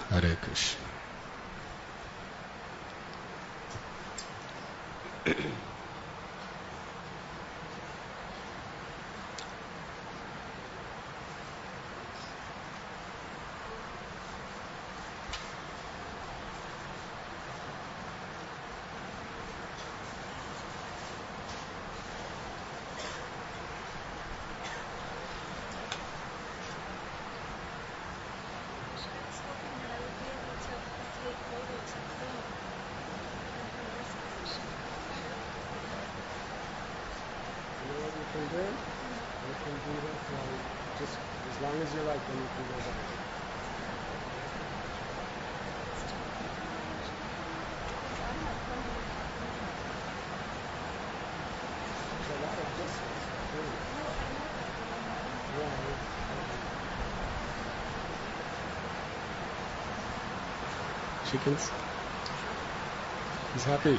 Hare Krishna. Chickens? He's happy.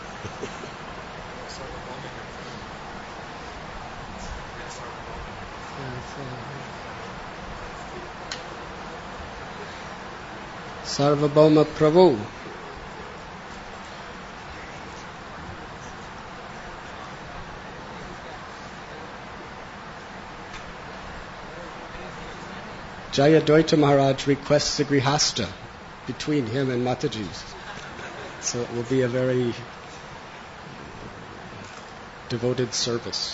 Sarvabhauma Prabhu. Jayadvaita Maharaj requests the Grihastha between him and Mataji. So it will be a very devoted service.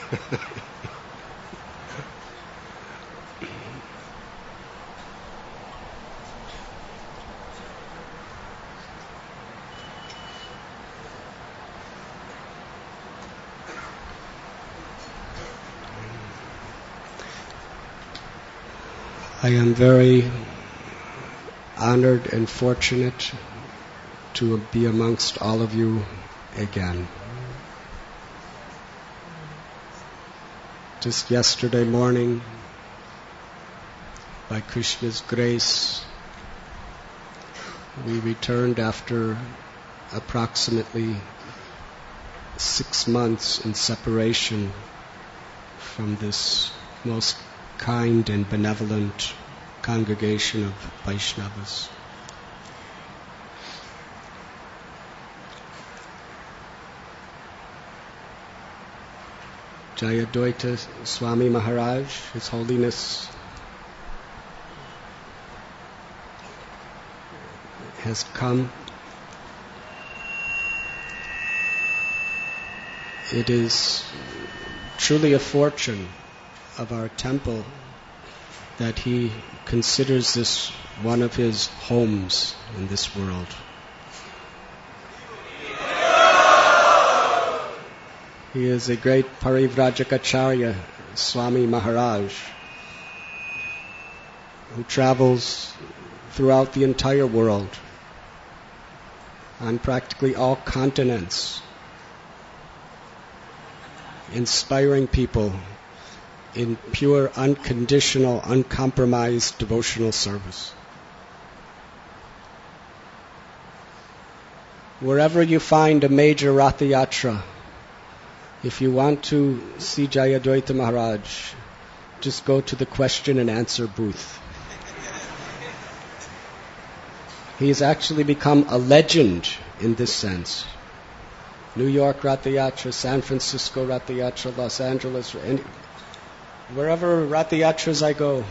I am very honored and fortunate to be amongst all of you again. Just yesterday morning, by Krishna's grace, we returned after approximately 6 months in separation from this most kind and benevolent congregation of Vaishnavas. Jayadvaita Swami Maharaj, His Holiness, has come. It is truly a fortune of our temple that he considers this one of his homes in this world. He is a great Parivrajacharya, Swami Maharaj, who travels throughout the entire world, on practically all continents, inspiring people in pure, unconditional, uncompromised devotional service. Wherever you find a major Ratha Yatra, if you want to see Jayadvaita Maharaj, just go to the question and answer booth. He has actually become a legend in this sense. New York Ratha Yatra, San Francisco Ratha Yatra, Los Angeles, wherever Ratha Yatras I go,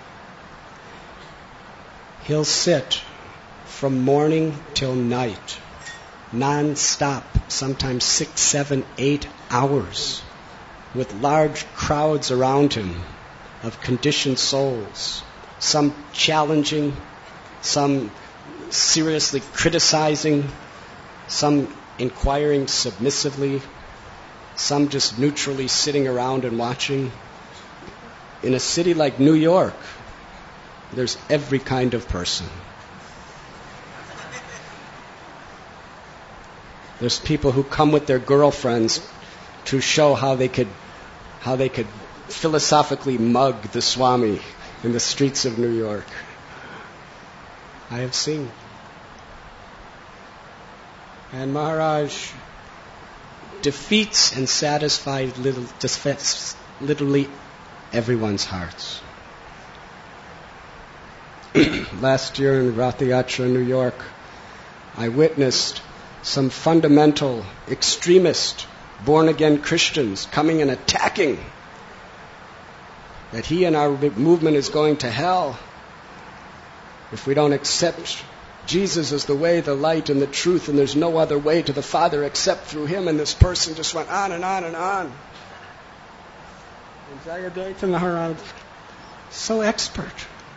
he'll sit from morning till night, non-stop, sometimes 6, 7, 8 hours, with large crowds around him of conditioned souls, some challenging, some seriously criticizing, some inquiring submissively, some just neutrally sitting around and watching. In a city like New York, there's every kind of person. There's people who come with their girlfriends to show how they could philosophically mug the Swami in the streets of New York. I have seen. And Maharaj defeats and satisfies literally everyone's hearts. last year in Rath Yatra in New York, I witnessed some fundamental, extremist, born-again Christians coming and attacking that he and our movement is going to hell if we don't accept Jesus as the way, the light, and the truth, and there's no other way to the Father except through him. And this person just went on and on and on. And Jayadvaita Maharaj, so expert.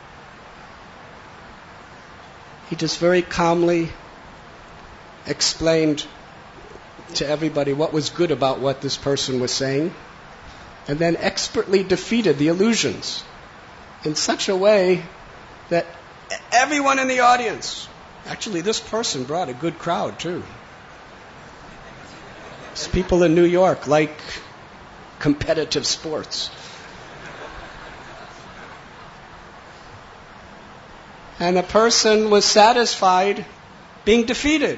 He just very calmly explained to everybody what was good about what this person was saying, and then expertly defeated the illusions in such a way that everyone in the audience, actually this person brought a good crowd too. These people in New York like competitive sports. And the person was satisfied being defeated.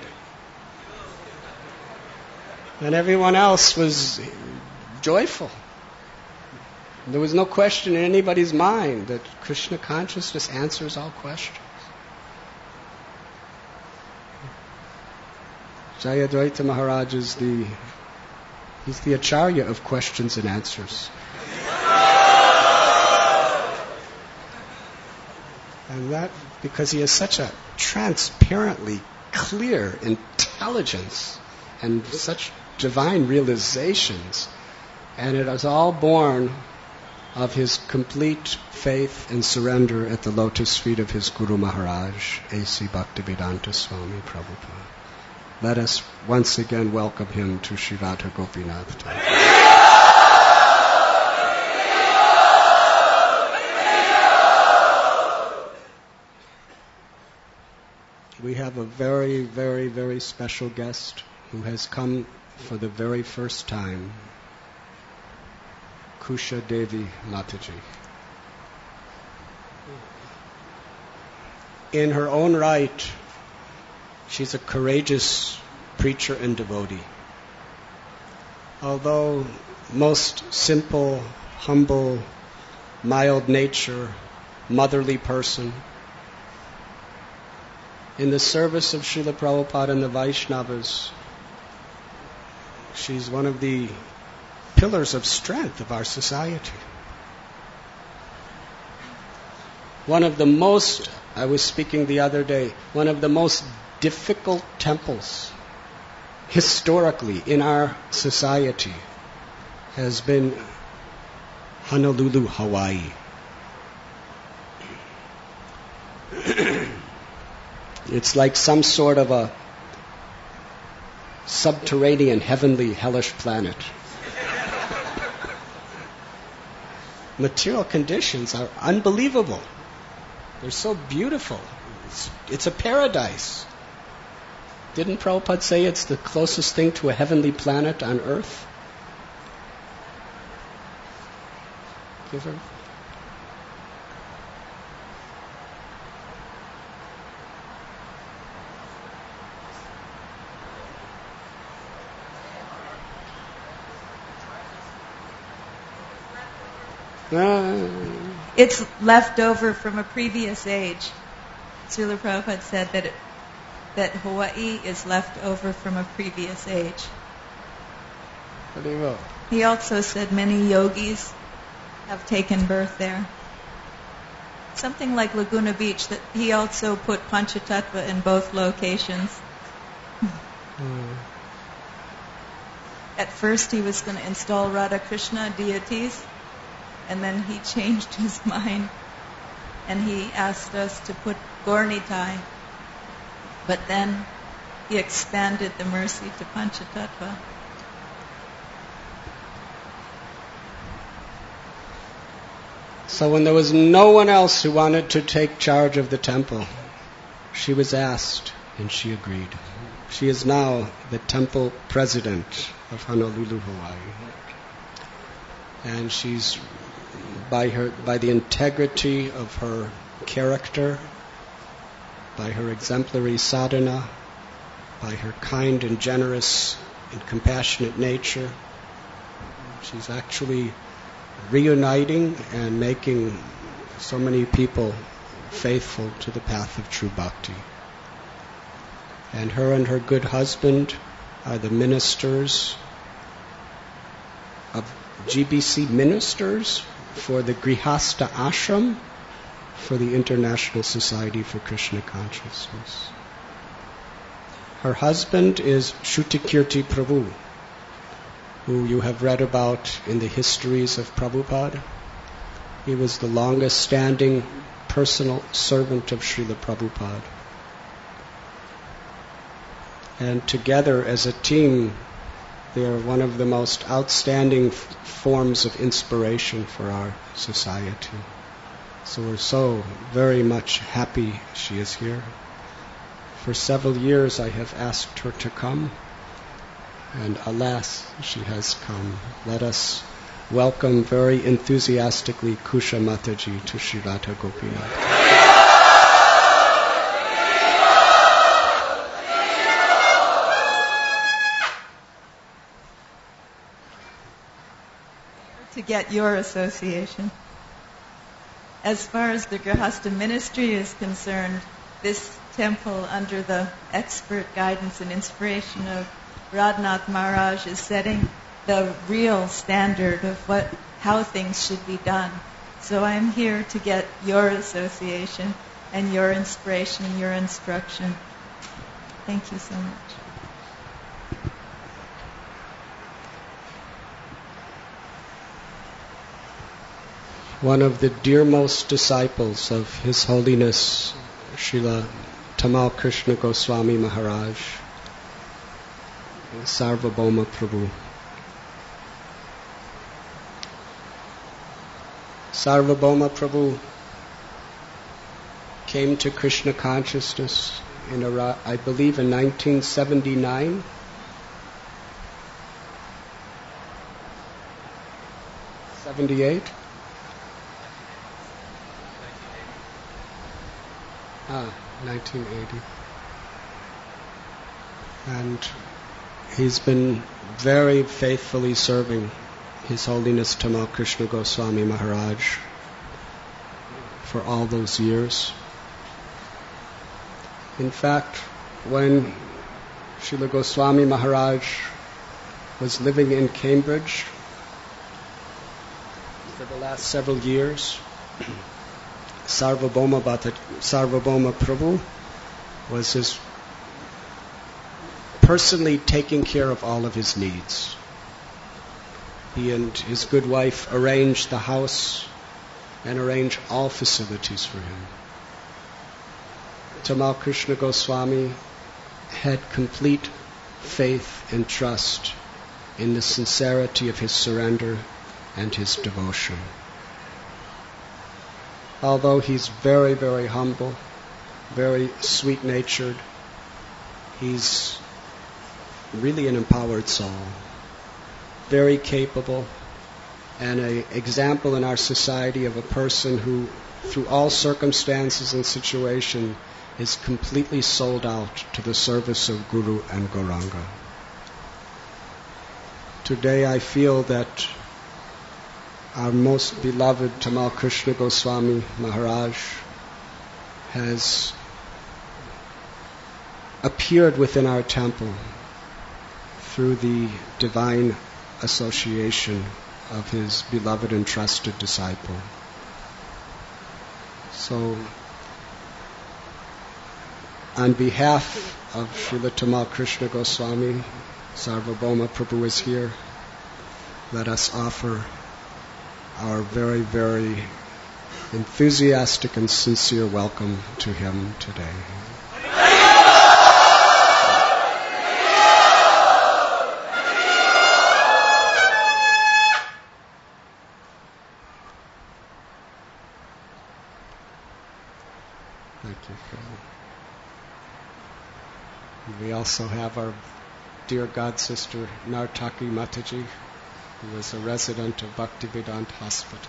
And everyone else was joyful. There was no question in anybody's mind that Krishna consciousness answers all questions. Jayadvaita Maharaj is he's the acharya of questions and answers. And that because he has such a transparently clear intelligence and such divine realizations. And it is all born of his complete faith and surrender at the lotus feet of his Guru Maharaj, A.C. Bhaktivedanta Swami Prabhupada. Let us once again welcome him to Sri Radha Gopinath Thakur. We have a very, very, very special guest who has come for the very first time, Kusha Devi Mataji. In her own right, she's a courageous preacher and devotee. Although most simple, humble, mild nature, motherly person, in the service of Srila Prabhupada and the Vaishnavas, she's one of the pillars of strength of our society. One of the most, I was speaking the other day, one of the most difficult temples historically in our society has been Honolulu, Hawaii. It's like some sort of a subterranean, heavenly, hellish planet. Material conditions are unbelievable. They're so beautiful. It's a paradise. Didn't Prabhupada say it's the closest thing to a heavenly planet on earth? Give her. It's left over from a previous age. Srila Prabhupada said that Hawaii is left over from a previous age. He also said many yogis have taken birth there. Something like Laguna Beach, that he also put Panchatattva in both locations. At first he was going to install Radha Krishna deities, and then he changed his mind and he asked us to put Gaur-Nitai. But then he expanded the mercy to Panchatattva. So when there was no one else who wanted to take charge of the temple, she was asked and she agreed. She is now the temple president of Honolulu, Hawaii. And she's by the integrity of her character, by her exemplary sadhana, by her kind and generous and compassionate nature, she's actually reuniting and making so many people faithful to the path of true bhakti. And her good husband are the ministers of GBC ministers for the Grihastha Ashram for the International Society for Krishna Consciousness. Her husband is Shrutikirti Prabhu, who you have read about in the histories of Prabhupada. He was the longest standing personal servant of Srila Prabhupada. And together as a team, they are one of the most outstanding forms of inspiration for our society. So we're so very much happy she is here. For several years I have asked her to come, and alas, she has come. Let us welcome very enthusiastically Kusha Mataji to Sri Radha Gopinath. To get your association. As far as the Grihastha ministry is concerned, this temple, under the expert guidance and inspiration of Radhanath Maharaj, is setting the real standard of how things should be done. So I'm here to get your association and your inspiration and your instruction. Thank you so much. One of the dearmost disciples of His Holiness Srila Tamal Krishna Goswami Maharaj, Sarvabhauma Prabhu. Sarvabhauma Prabhu came to Krishna consciousness I believe in 1979. '78. 1980. And he's been very faithfully serving His Holiness Tamal Krishna Goswami Maharaj for all those years. In fact, when Srila Goswami Maharaj was living in Cambridge for the last several years, Sarvabhauma Prabhu was his personally taking care of all of his needs. He and his good wife arranged the house and arranged all facilities for him. Tamal Krishna Goswami had complete faith and trust in the sincerity of his surrender and his devotion. Although he's very, very humble, very sweet-natured, he's really an empowered soul, very capable, and an example in our society of a person who, through all circumstances and situation, is completely sold out to the service of Guru and Gauranga. Today I feel that our most beloved Tamal Krishna Goswami Maharaj has appeared within our temple through the divine association of his beloved and trusted disciple. So, on behalf of Srila Tamal Krishna Goswami, Sarvabhauma Prabhu is here. Let us offer our very, very enthusiastic and sincere welcome to him today. Thank you, Prabhu. We also have our dear God sister Nartaki Mataji, who is a resident of Bhaktivedanta Hospital.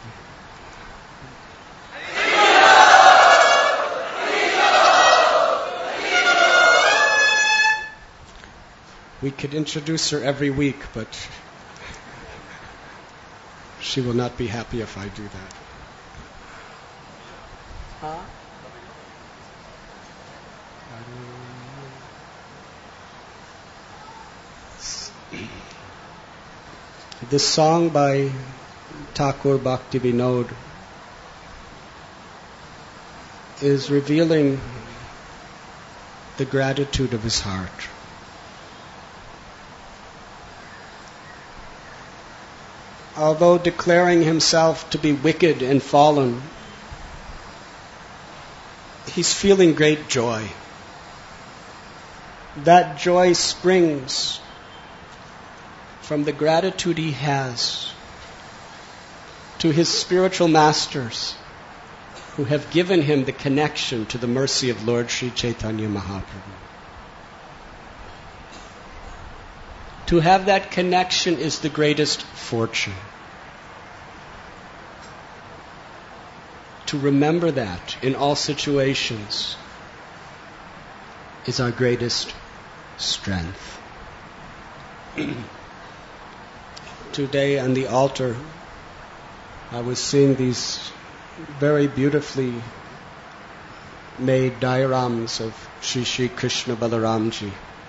We could introduce her every week, but she will not be happy if I do that. This song by Thakur Bhaktivinoda is revealing the gratitude of his heart. Although declaring himself to be wicked and fallen, he's feeling great joy. That joy springs from the gratitude he has to his spiritual masters who have given him the connection to the mercy of Lord Sri Chaitanya Mahaprabhu. To have that connection is the greatest fortune. To remember that in all situations is our greatest strength. Today on the altar, I was seeing these very beautifully made diorams of Shri Shri Krishna Balaramji.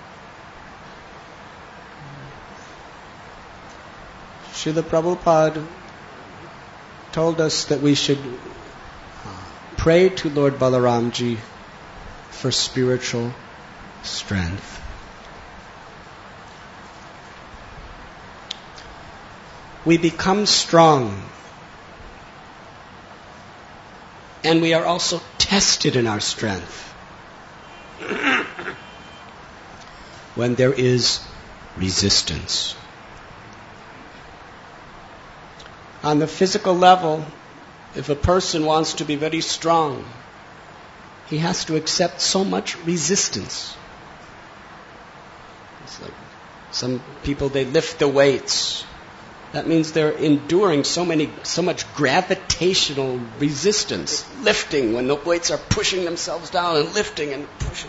Srila Prabhupada told us that we should pray to Lord Balaramji for spiritual strength. We become strong, and we are also tested in our strength when there is resistance. On the physical level, if a person wants to be very strong, he has to accept so much resistance. It's like some people, they lift the weights. That means they're enduring so much gravitational resistance, lifting when the weights are pushing themselves down and lifting and pushing.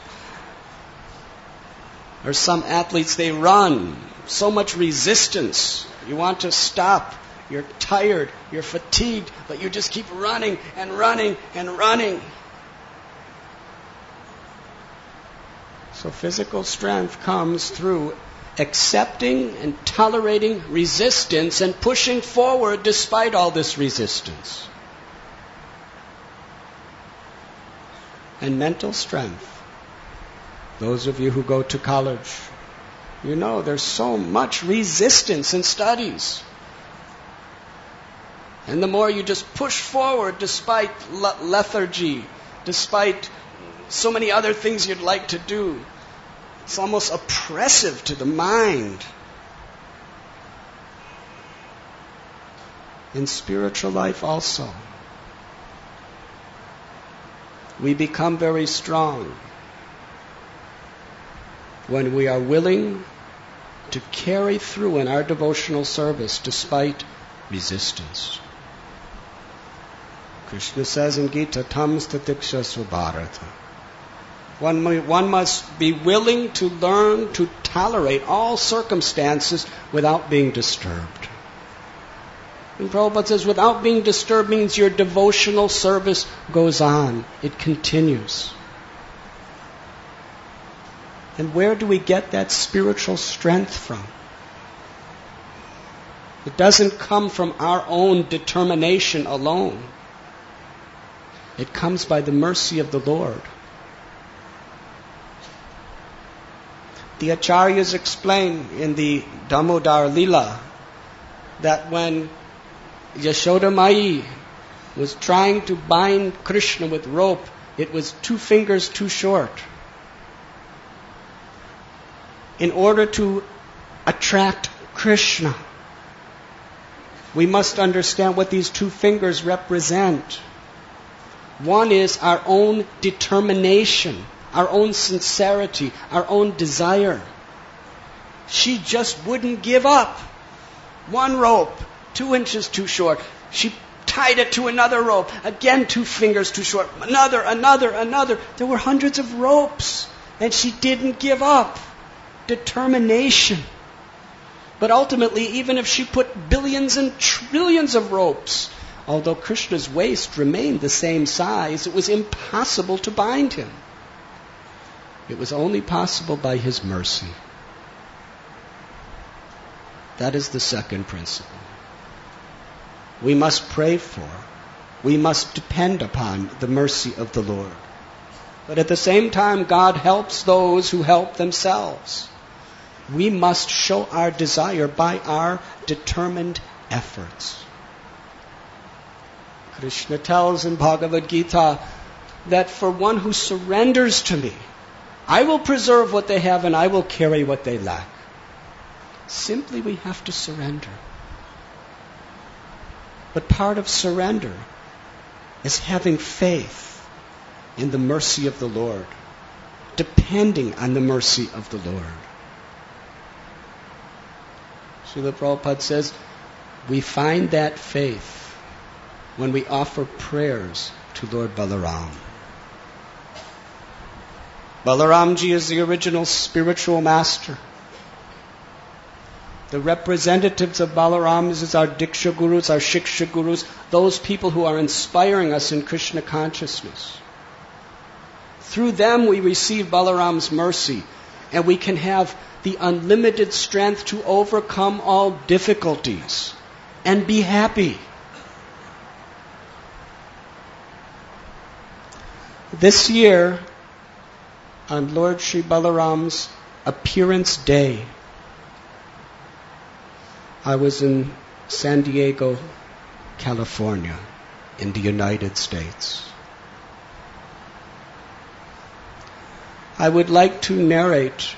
Or some athletes, they run, so much resistance. You want to stop. You're tired, you're fatigued, but you just keep running and running and running. So physical strength comes through accepting and tolerating resistance and pushing forward despite all this resistance. And mental strength. Those of you who go to college, you know there's so much resistance in studies. And the more you just push forward despite lethargy, despite so many other things you'd like to do, it's almost oppressive to the mind. In spiritual life also, we become very strong when we are willing to carry through in our devotional service despite resistance. Krishna says in Gita, Tam statiksha svabharata. One must be willing to learn to tolerate all circumstances without being disturbed. And Prabhupada says, without being disturbed means your devotional service goes on. It continues. And where do we get that spiritual strength from? It doesn't come from our own determination alone. It comes by the mercy of the Lord. The Acharyas explain in the Damodar Lila that when Yashoda Mai was trying to bind Krishna with rope, it was 2 fingers too short. In order to attract Krishna, we must understand what these 2 fingers represent. One is our own determination, our own sincerity, our own desire. She just wouldn't give up. 1 rope, 2 inches too short. She tied it to another rope. Again, 2 fingers too short. Another. There were hundreds of ropes. And she didn't give up. Determination. But ultimately, even if she put billions and trillions of ropes, although Krishna's waist remained the same size, it was impossible to bind him. It was only possible by his mercy. That is the second principle. We must pray for, we must depend upon the mercy of the Lord. But at the same time, God helps those who help themselves. We must show our desire by our determined efforts. Krishna tells in Bhagavad Gita that for one who surrenders to me, I will preserve what they have and I will carry what they lack. Simply we have to surrender. But part of surrender is having faith in the mercy of the Lord, depending on the mercy of the Lord. Srila Prabhupada says, we find that faith when we offer prayers to Lord Balaram. Balaramji is the original spiritual master. The representatives of Balaram is our Diksha Gurus, our Shiksha Gurus, those people who are inspiring us in Krishna consciousness. Through them we receive Balaram's mercy, and we can have the unlimited strength to overcome all difficulties and be happy. This year, on Lord Sri Balaram's appearance day, I was in San Diego, California, in the United States. I would like to narrate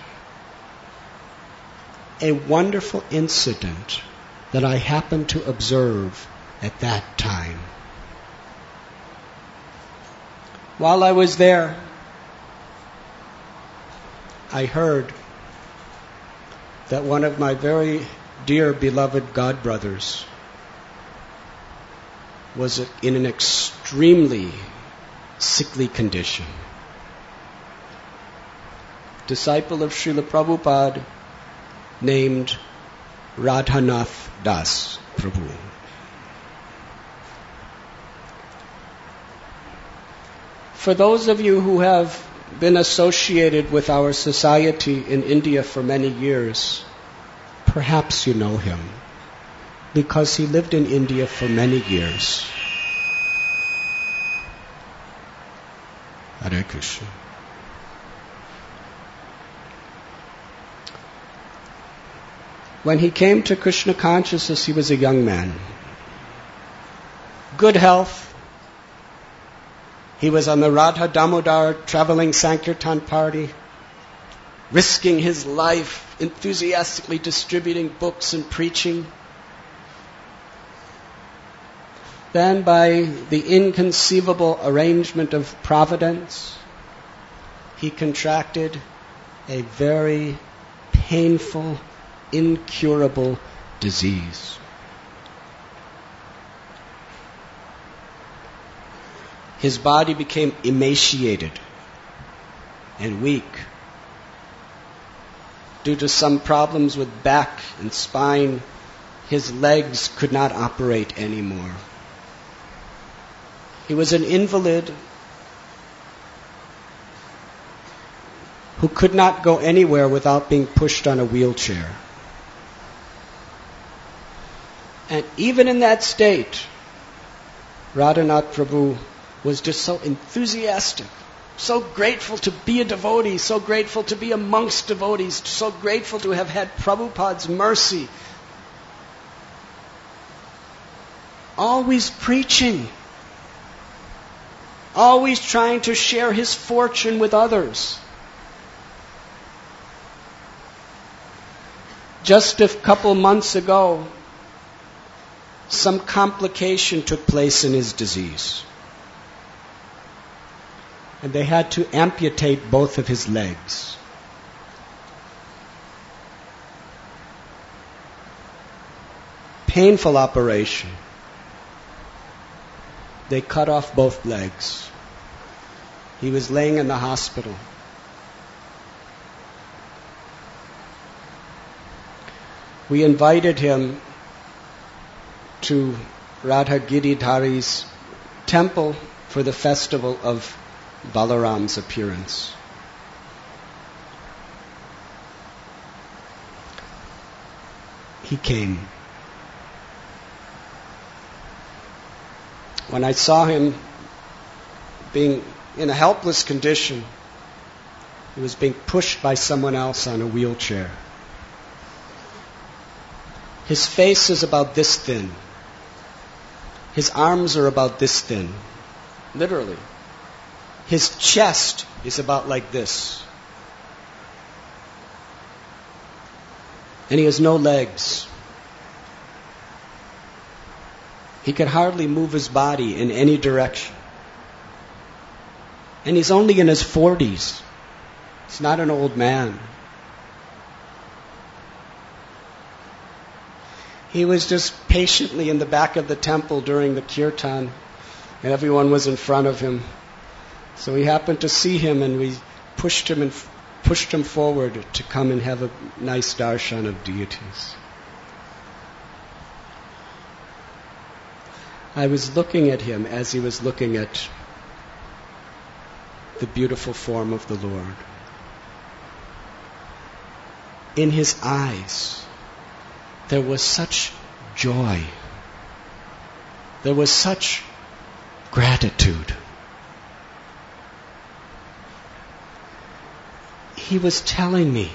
a wonderful incident that I happened to observe at that time. While I was there, I heard that one of my very dear beloved godbrothers was in an extremely sickly condition. Disciple of Srila Prabhupada named Radhanath Das Prabhu. For those of you who have been associated with our society in India for many years, perhaps you know him, because he lived in India for many years. Hare Krishna. When he came to Krishna consciousness, he was a young man. Good health. He was on the Radha Damodar traveling Sankirtan party, risking his life, enthusiastically distributing books and preaching. Then, by the inconceivable arrangement of providence, he contracted a very painful, incurable disease. His body became emaciated and weak due to some problems with back and spine. His legs could not operate anymore. He was an invalid who could not go anywhere without being pushed on a wheelchair. And even in that state, Radhanath Prabhu was just so enthusiastic, so grateful to be a devotee, so grateful to be amongst devotees, so grateful to have had Prabhupada's mercy. Always preaching, always trying to share his fortune with others. Just a couple months ago, some complication took place in his disease. And they had to amputate both of his legs. Painful operation. They cut off both legs. He was laying in the hospital. We invited him to Radha Giridhari's temple for the festival of Balaram's appearance. he came. When I saw him being in a helpless condition, he was being pushed by someone else on a wheelchair. His face is about this thin. His arms are about this thin. Literally. His chest is about like this. And he has no legs. He could hardly move his body in any direction. And he's only in his 40s. He's not an old man. He was just patiently in the back of the temple during the kirtan, and everyone was in front of him. So we happened to see him, and we pushed him forward to come and have a nice darshan of deities. I was looking at him as he was looking at the beautiful form of the Lord. In his eyes, there was such joy. There was such gratitude. He was telling me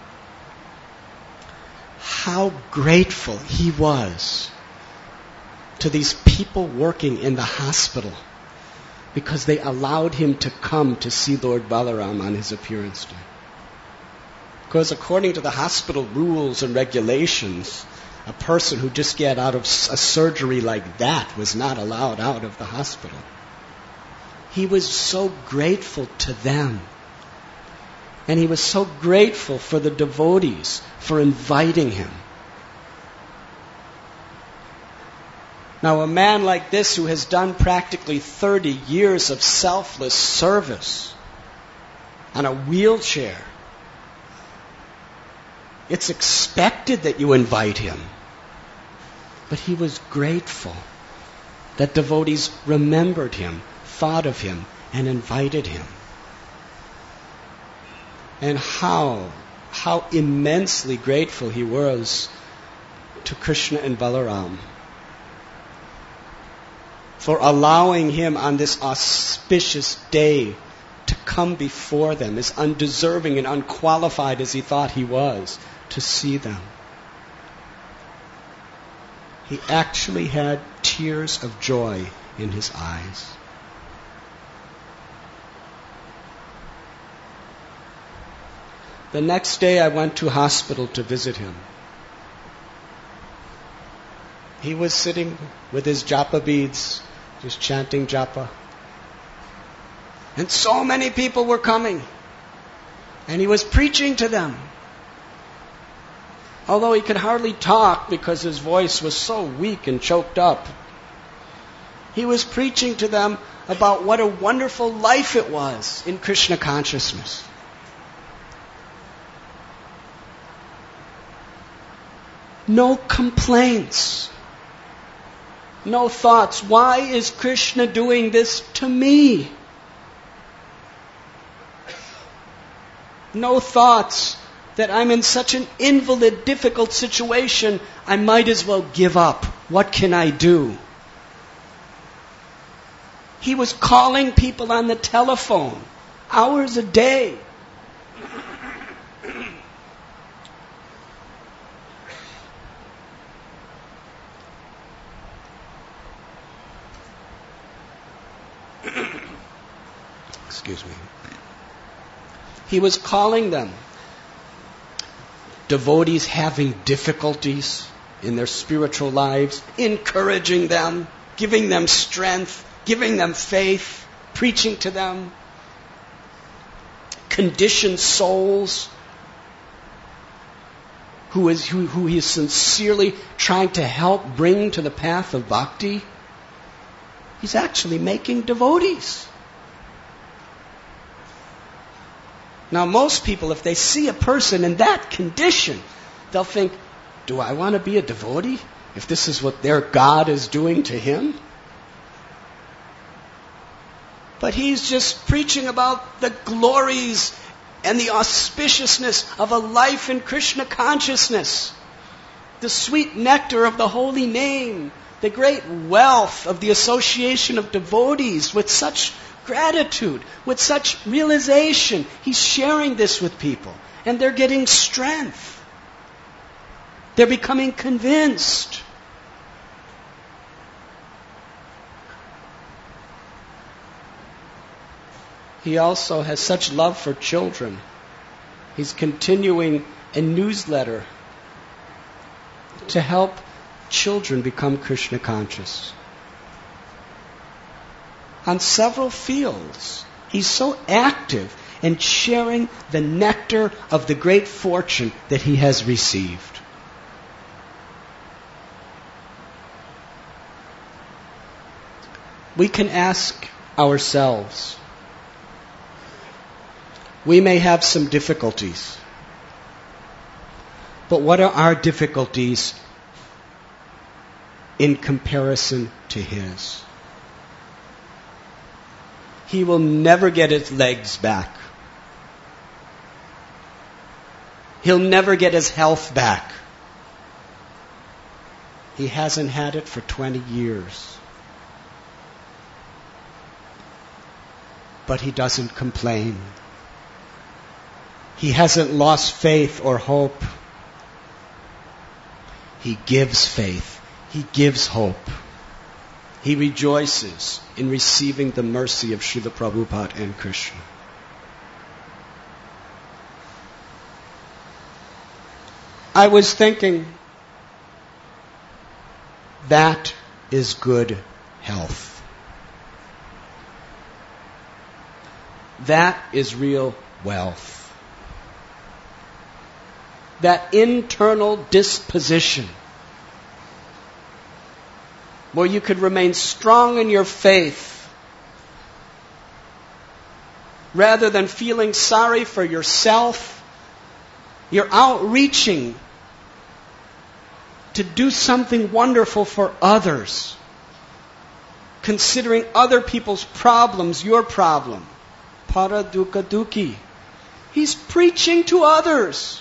how grateful he was to these people working in the hospital because they allowed him to come to see Lord Balaram on his appearance day. Because according to the hospital rules and regulations, a person who just got out of a surgery like that was not allowed out of the hospital. He was so grateful to them. And he was so grateful for the devotees for inviting him. Now, a man like this who has done practically 30 years of selfless service on a wheelchair, it's expected that you invite him. But he was grateful that devotees remembered him, thought of him, and invited him. And how immensely grateful he was to Krishna and Balaram for allowing him on this auspicious day to come before them, as undeserving and unqualified as he thought he was, to see them. He actually had tears of joy in his eyes. The next day I went to hospital to visit him. He was sitting with his japa beads, just chanting japa. And so many people were coming. And he was preaching to them. Although he could hardly talk because his voice was so weak and choked up. He was preaching to them about what a wonderful life it was in Krishna consciousness. No complaints. No thoughts. Why is Krishna doing this to me? No thoughts that I'm in such an invalid, difficult situation, I might as well give up. What can I do? He was calling people on the telephone, hours a day. Excuse me. He was calling them. Devotees having difficulties in their spiritual lives, encouraging them, giving them strength, giving them faith, preaching to them. Conditioned souls who he is sincerely trying to help bring to the path of bhakti. He's actually making devotees. Now, most people, if they see a person in that condition, they'll think, do I want to be a devotee if this is what their God is doing to him? But he's just preaching about the glories and the auspiciousness of a life in Krishna consciousness. the sweet nectar of the holy name, the great wealth of the association of devotees with such gratitude, with such realization. He's sharing this with people, and they're getting strength. They're becoming convinced. He also has such love for children. He's continuing a newsletter to help children become Krishna conscious. On several fields, he's so active in sharing the nectar of the great fortune that he has received. We can ask ourselves, we may have some difficulties, but what are our difficulties in comparison to his? He will never get his legs back. He'll never get his health back. He hasn't had it for 20 years. But he doesn't complain. He hasn't lost faith or hope. He gives faith. He gives hope. He rejoices in receiving the mercy of Srila Prabhupada and Krishna. I was thinking, that is good health. That is real wealth. That internal disposition where you could remain strong in your faith rather than feeling sorry for yourself. You're outreaching to do something wonderful for others, considering other people's problems your problem. Para dukkha dukhi. He's preaching to others.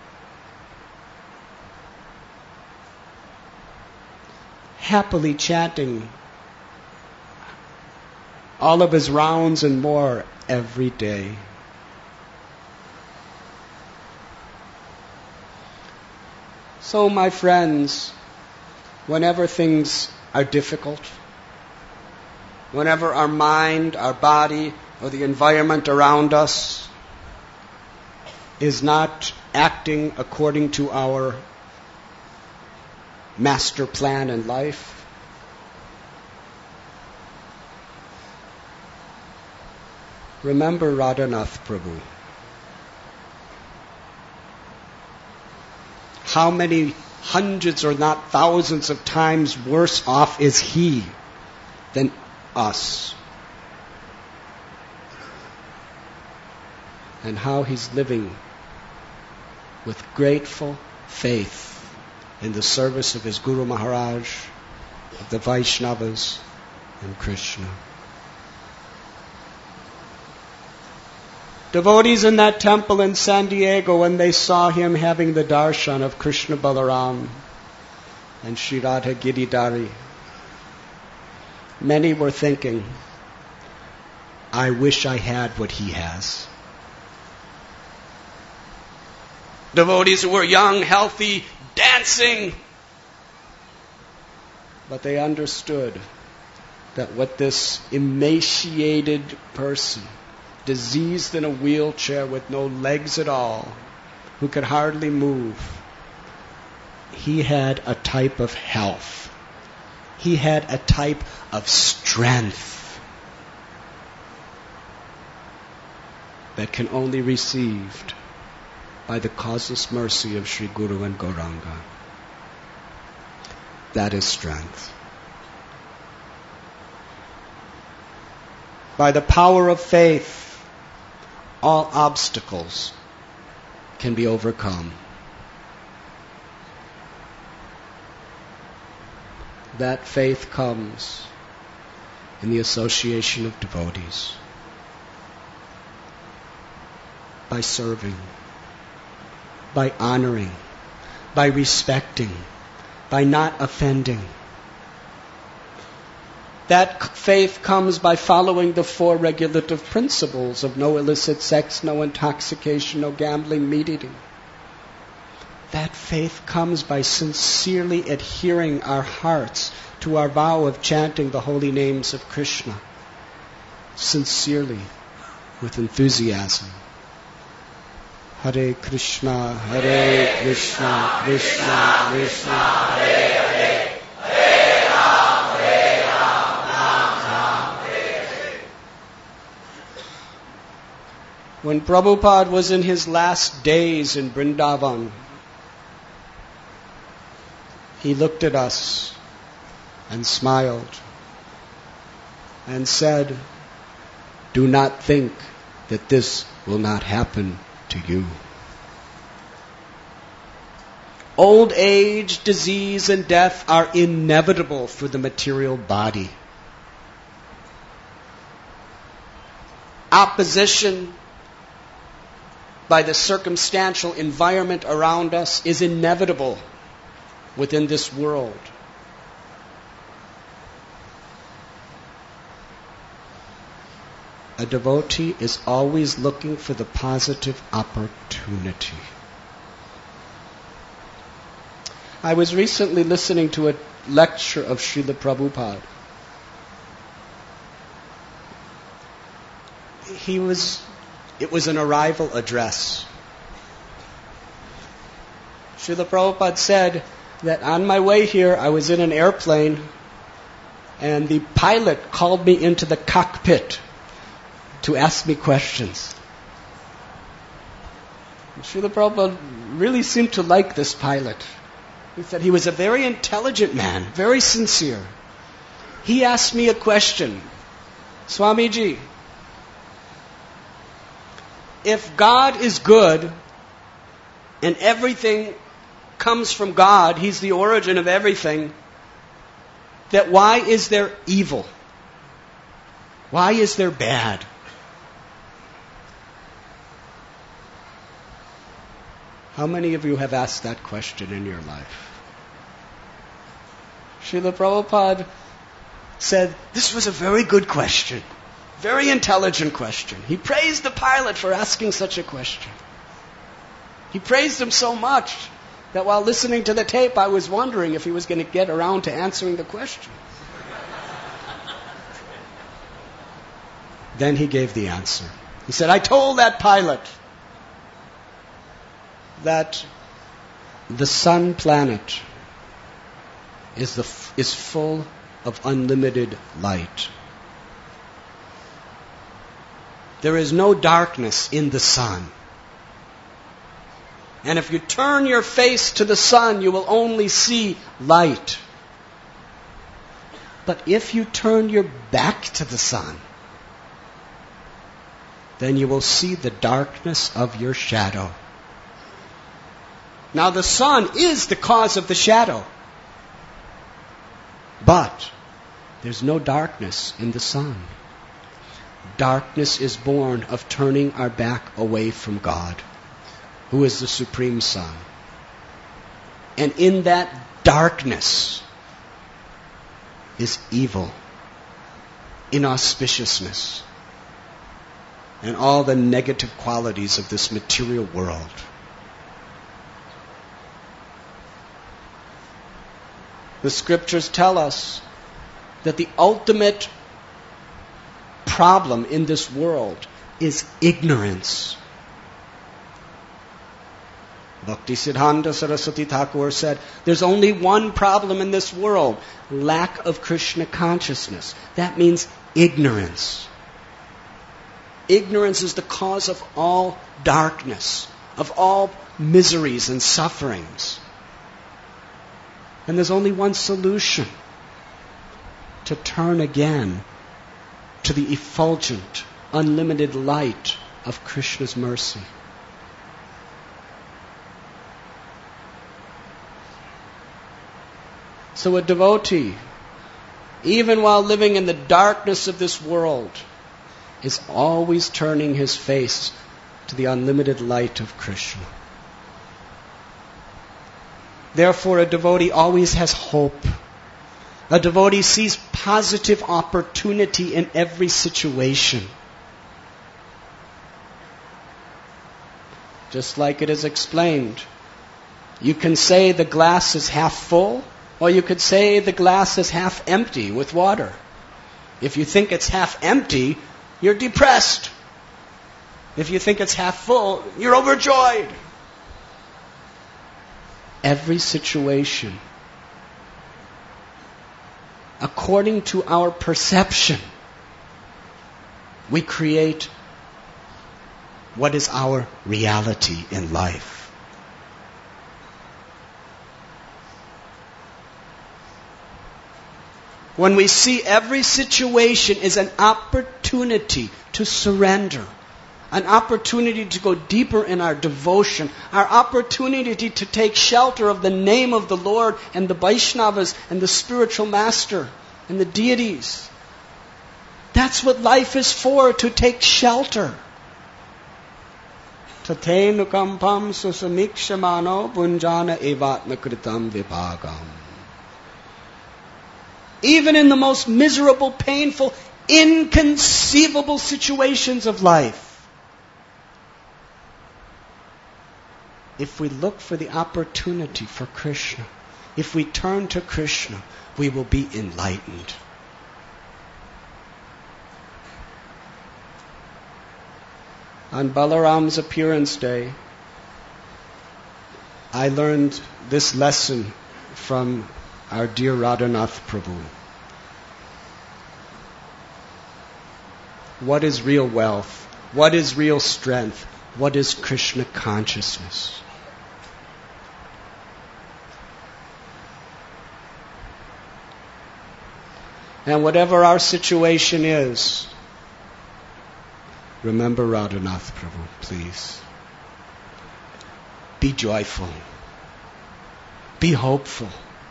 Happily chanting all of his rounds and more every day. So, my friends, whenever things are difficult, whenever our mind, our body, or the environment around us is not acting according to our master plan in life, remember Radhanath Prabhu. How many hundreds or not thousands of times worse off is he than us? And how he's living with grateful faith in the service of his Guru Maharaj, of the Vaishnavas, and Krishna. Devotees in that temple in San Diego, when they saw him having the darshan of Krishna Balaram and Sri Radha Giridhari, many were thinking, I wish I had what he has. Devotees who were young, healthy, dancing. But they understood that what this emaciated person, diseased in a wheelchair with no legs at all, who could hardly move, he had a type of health. He had a type of strength that can only be received by the causeless mercy of Sri Guru and Gauranga. That is strength. By the power of faith, all obstacles can be overcome. That faith comes in the association of devotees, by serving, by honoring, by respecting, by not offending. That faith comes by following the 4 regulative principles of no illicit sex, no intoxication, no gambling, meat eating. That faith comes by sincerely adhering our hearts to our vow of chanting the holy names of Krishna. Sincerely, with enthusiasm. Hare Krishna, Krishna Krishna, Hare Hare, Hare Ram, Ram Hare Hare. When Prabhupada was in his last days in Vrindavan, he looked at us and smiled and said, "Do not think that this will not happen to you." Old age, disease, and death are inevitable for the material body. Opposition by the circumstantial environment around us is inevitable within this world. A devotee is always looking for the positive opportunity. I was recently listening to a lecture of Srila Prabhupada. It was an arrival address. Srila Prabhupada said that on my way here, I was in an airplane, and the pilot called me into the cockpit to ask me questions. Srila Prabhupada really seemed to like this pilot. He said he was a very intelligent man, very sincere. He asked me a question. "Swamiji, if God is good and everything comes from God, He's the origin of everything, that why is there evil? Why is there bad?" How many of you have asked that question in your life? Srila Prabhupada said, this was a very good question, very intelligent question. He praised the pilot for asking such a question. He praised him so much that while listening to the tape, I was wondering if he was going to get around to answering the question. Then he gave the answer. He said, "I told that pilot that the sun planet is full of unlimited light. There is no darkness in the sun. And if you turn your face to the sun, you will only see light. But if you turn your back to the sun, then you will see the darkness of your shadow." Now the sun is the cause of the shadow. But there's no darkness in the sun. Darkness is born of turning our back away from God, who is the Supreme Sun. And in that darkness is evil, inauspiciousness, and all the negative qualities of this material world. The scriptures tell us that the ultimate problem in this world is ignorance. Bhaktisiddhanta Saraswati Thakur said, there's only one problem in this world, lack of Krishna consciousness. That means ignorance. Ignorance is the cause of all darkness, of all miseries and sufferings. And there's only one solution: to turn again to the effulgent, unlimited light of Krishna's mercy. So a devotee, even while living in the darkness of this world, is always turning his face to the unlimited light of Krishna. Therefore, a devotee always has hope. A devotee sees positive opportunity in every situation. Just like it is explained, you can say the glass is half full, or you could say the glass is half empty with water. If you think it's half empty, you're depressed. If you think it's half full, you're overjoyed. Every situation, according to our perception, we create what is our reality in life. When we see every situation is an opportunity to surrender, an opportunity to go deeper in our devotion, our opportunity to take shelter of the name of the Lord and the Vaishnavas and the spiritual master and the deities. That's what life is for, to take shelter. Tate nukampam susamikshamano punjana evatma kritam vibhagam. Even in the most miserable, painful, inconceivable situations of life, if we look for the opportunity for Krishna, if we turn to Krishna, we will be enlightened. On Balaram's appearance day, I learned this lesson from our dear Radhanath Prabhu. What is real wealth? What is real strength? What is Krishna consciousness? And whatever our situation is, remember Radhanath Prabhu, please. Be joyful. Be hopeful.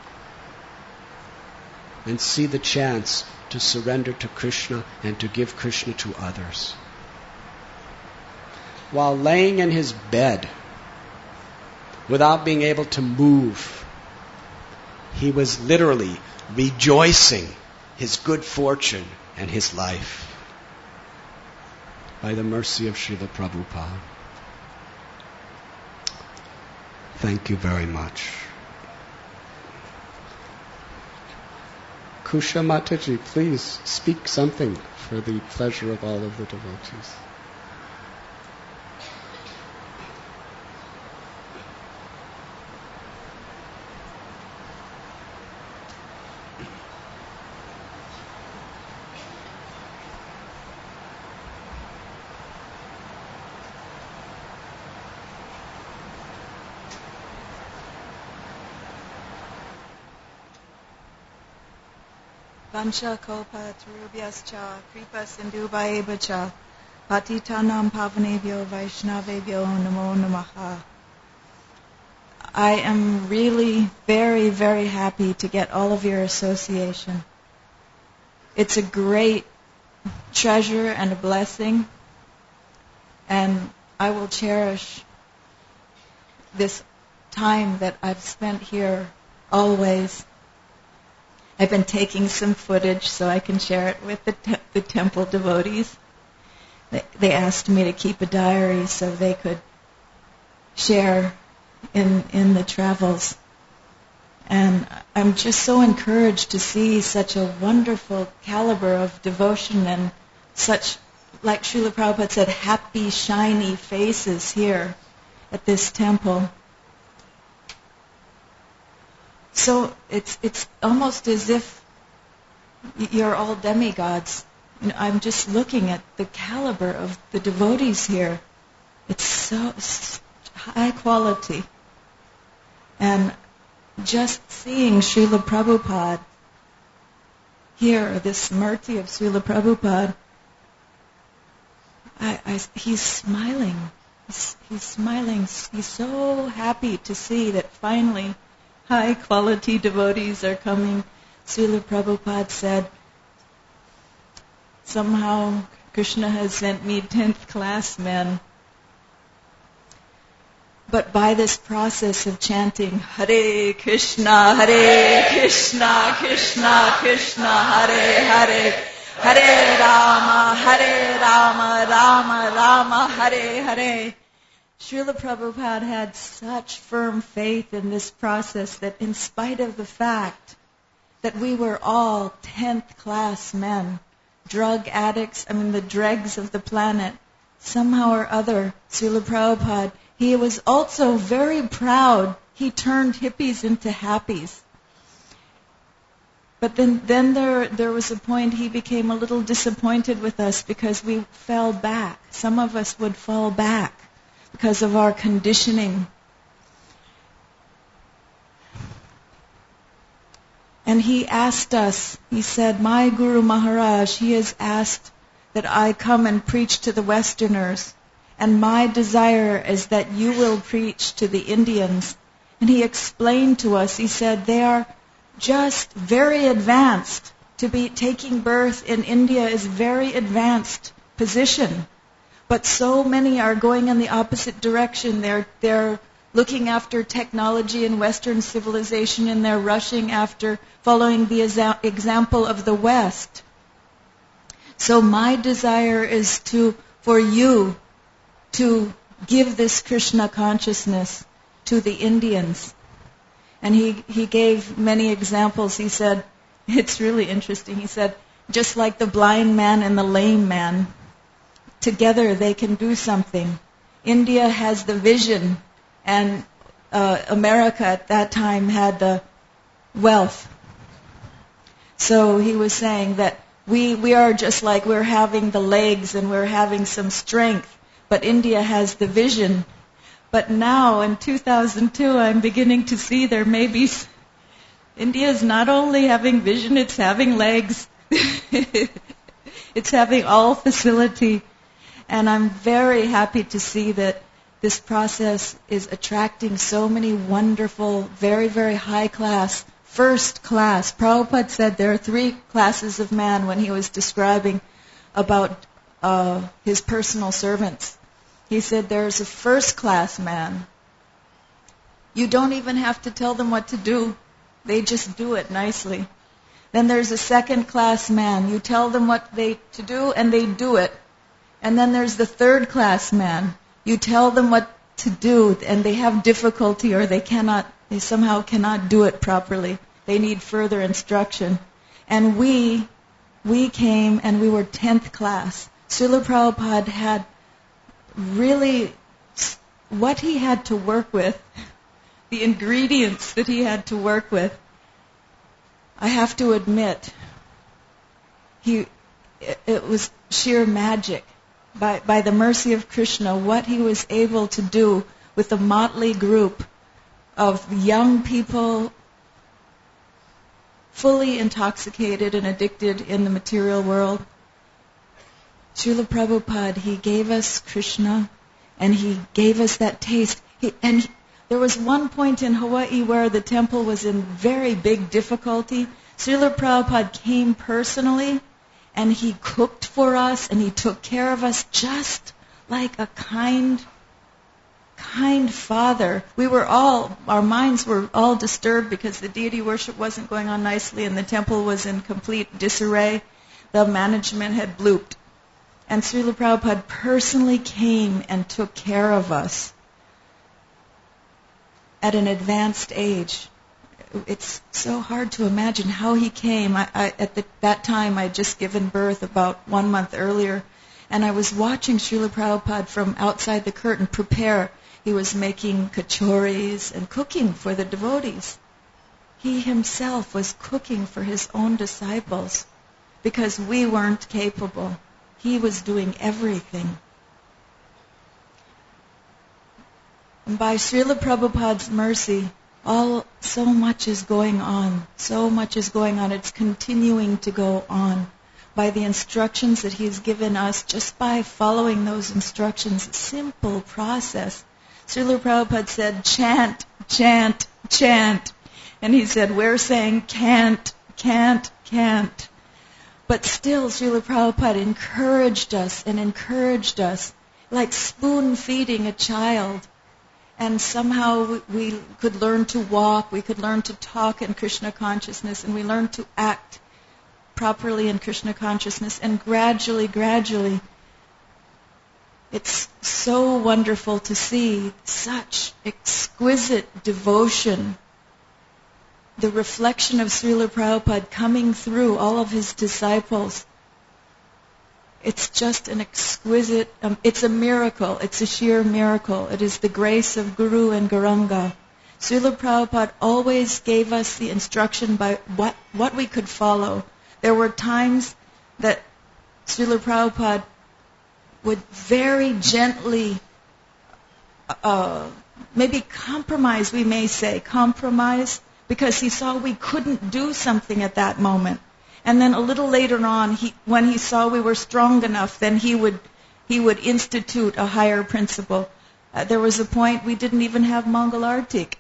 And see the chance to surrender to Krishna and to give Krishna to others. While laying in his bed, without being able to move, he was literally rejoicing his good fortune and his life by the mercy of Srila Prabhupada. Thank you very much. Kusha Mataji, please speak something for the pleasure of all of the devotees. Vansha Kopa Tarubhyascha Kripa Sindhubhaevacha Patitanam Pavanebhyo Vaishnavebhyo Namo Namaha. I am really very, very happy to get all of your association. It's a great treasure and a blessing, and I will cherish this time that I've spent here always. I've been taking some footage so I can share it with the temple devotees. They asked me to keep a diary so they could share in the travels. And I'm just so encouraged to see such a wonderful caliber of devotion and such, like Srila Prabhupada said, happy, shiny faces here at this temple. So it's almost as if you're all demigods. I'm just looking at the caliber of the devotees here. It's so high quality. And just seeing Srila Prabhupada here, this Murti of Srila Prabhupada, he's smiling. He's smiling. He's so happy to see that finally high-quality devotees are coming. Srila Prabhupada said, somehow Krishna has sent me 10th class men. But by this process of chanting Hare Krishna, Krishna Krishna, Hare Hare, Hare Rama, Rama Rama, Hare Hare, Srila Prabhupada had such firm faith in this process that in spite of the fact that we were all 10th class men, drug addicts, the dregs of the planet, somehow or other, Srila Prabhupada, he was also very proud. He turned hippies into happies. But then there was a point he became a little disappointed with us because we fell back. Some of us would fall back because of our conditioning. And he asked us, he said, my Guru Maharaj, he has asked that I come and preach to the Westerners. And my desire is that you will preach to the Indians. And he explained to us, he said, they are just very advanced. To be taking birth in India is very advanced position. But so many are going in the opposite direction. They're looking after technology and Western civilization, and they're rushing after following the example of the West. So my desire is for you to give this Krishna consciousness to the Indians. And he gave many examples. He said, it's really interesting. He said, just like the blind man and the lame man, together they can do something. India has the vision, and America at that time had the wealth. So he was saying that we are just like we're having the legs and we're having some strength, but India has the vision. But now in 2002 I'm beginning to see there may be, India is not only having vision, it's having legs. It's having all facility. And I'm very happy to see that this process is attracting so many wonderful, very, very high class, first class. Prabhupada said there are 3 classes of man when he was describing about his personal servants. He said there's a first class man. You don't even have to tell them what to do. They just do it nicely. Then there's a second class man. You tell them what to do and they do it. And then there's the third class man. You tell them what to do and they have difficulty or they somehow cannot do it properly. They need further instruction. And we came and we were 10th class. Srila Prabhupada had really what he had to work with, the ingredients that he had to work with. I have to admit, it was sheer magic. By the mercy of Krishna, what he was able to do with a motley group of young people fully intoxicated and addicted in the material world. Srila Prabhupada, he gave us Krishna and he gave us that taste. There was one point in Hawaii where the temple was in very big difficulty. Srila Prabhupada came personally and he cooked for us and he took care of us just like a kind father. Our minds were all disturbed because the deity worship wasn't going on nicely and the temple was in complete disarray. The management had blooped. And Srila Prabhupada personally came and took care of us at an advanced age. It's so hard to imagine how he came. At that time, I had just given birth about 1 month earlier, and I was watching Srila Prabhupada from outside the curtain prepare. He was making kachoris and cooking for the devotees. He himself was cooking for his own disciples because we weren't capable. He was doing everything. And by Srila Prabhupada's mercy, so much is going on. So much is going on. It's continuing to go on. By the instructions that he's given us, just by following those instructions, simple process. Srila Prabhupada said, chant, chant, chant. And he said, we're saying can't, can't, can't. But still, Srila Prabhupada encouraged us, like spoon-feeding a child. and somehow we could learn to walk, we could learn to talk in Krishna consciousness, and we learned to act properly in Krishna consciousness, and gradually, it's so wonderful to see such exquisite devotion, the reflection of Srila Prabhupada coming through all of his disciples. It's just an exquisite, it's a miracle, it's a sheer miracle. It is the grace of Guru and Gauranga. Srila Prabhupada always gave us the instruction by what we could follow. There were times that Srila Prabhupada would very gently, maybe compromise, we may say, because he saw we couldn't do something at that moment. And then a little later on, when he saw we were strong enough, then he would institute a higher principle. There was a point we didn't even have Mangal Artik.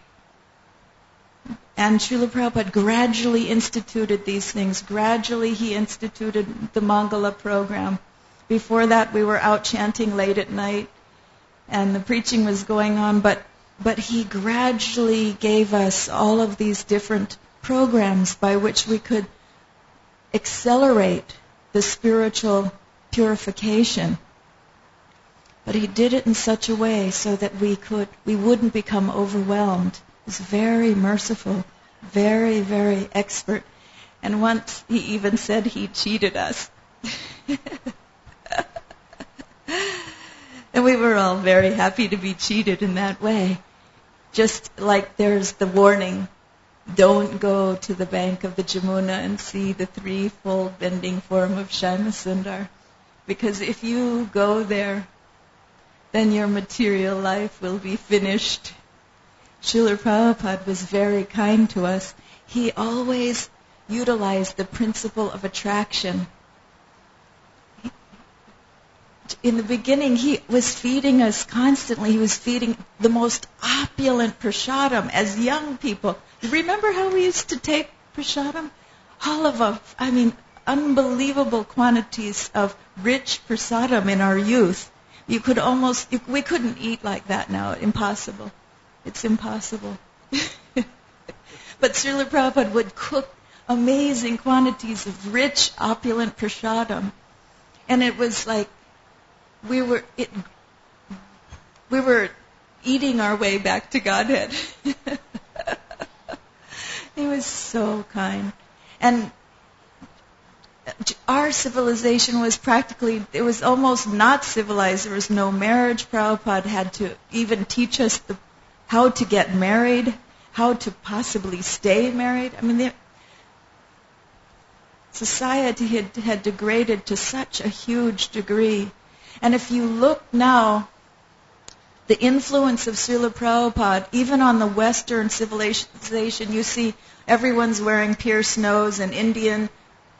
And Srila Prabhupada gradually instituted these things. Gradually he instituted the Mangala program. Before that we were out chanting late at night and the preaching was going on, but he gradually gave us all of these different programs by which we could accelerate the spiritual purification. But he did it in such a way so that we wouldn't become overwhelmed. He was very merciful, very, very expert. And once he even said he cheated us. And we were all very happy to be cheated in that way. Just like there's the warning, don't go to the bank of the Jamuna and see the threefold bending form of Shyamasundar. Because if you go there, then your material life will be finished. Srila Prabhupada was very kind to us. He always utilized the principle of attraction. In the beginning, he was feeding us constantly. He was feeding the most opulent prasadam as young people. Remember how we used to take prasadam? Unbelievable quantities of rich prasadam in our youth. We couldn't eat like that now. Impossible. It's impossible. But Srila Prabhupada would cook amazing quantities of rich, opulent prasadam. And it was like we were eating our way back to Godhead. He was so kind. And our civilization was it was almost not civilized. There was no marriage. Prabhupada had to even teach us how to get married, how to possibly stay married. Society had degraded to such a huge degree. And if you look now, the influence of Srila Prabhupada, even on the Western civilization, you see everyone's wearing pierced nose, and Indian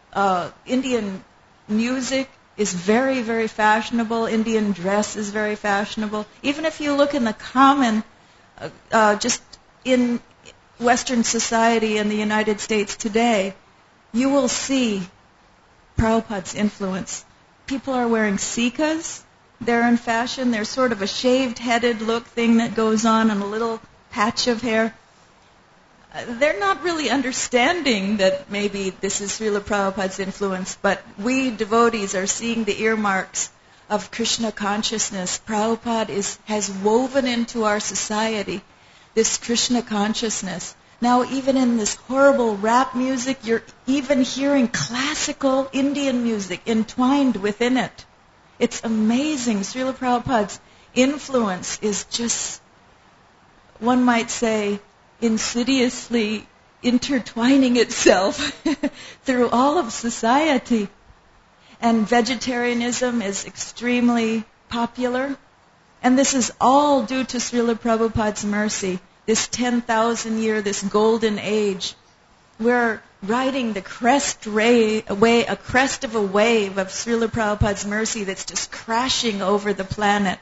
music is very, very fashionable. Indian dress is very fashionable. Even if you look in the common, just in Western society in the United States today, you will see Prabhupada's influence. People are wearing sikas. They're in fashion. There's sort of a shaved-headed look thing that goes on and a little patch of hair. They're not really understanding that maybe this is Srila Prabhupada's influence, but we devotees are seeing the earmarks of Krishna consciousness. Prabhupada has woven into our society this Krishna consciousness. Now even in this horrible rap music, you're even hearing classical Indian music entwined within it. It's amazing. Srila Prabhupada's influence is just, one might say, insidiously intertwining itself through all of society. And vegetarianism is extremely popular. And this is all due to Srila Prabhupada's mercy. This 10,000 year, this golden age. We're riding the crest of a wave of Srila Prabhupada's mercy that's just crashing over the planet.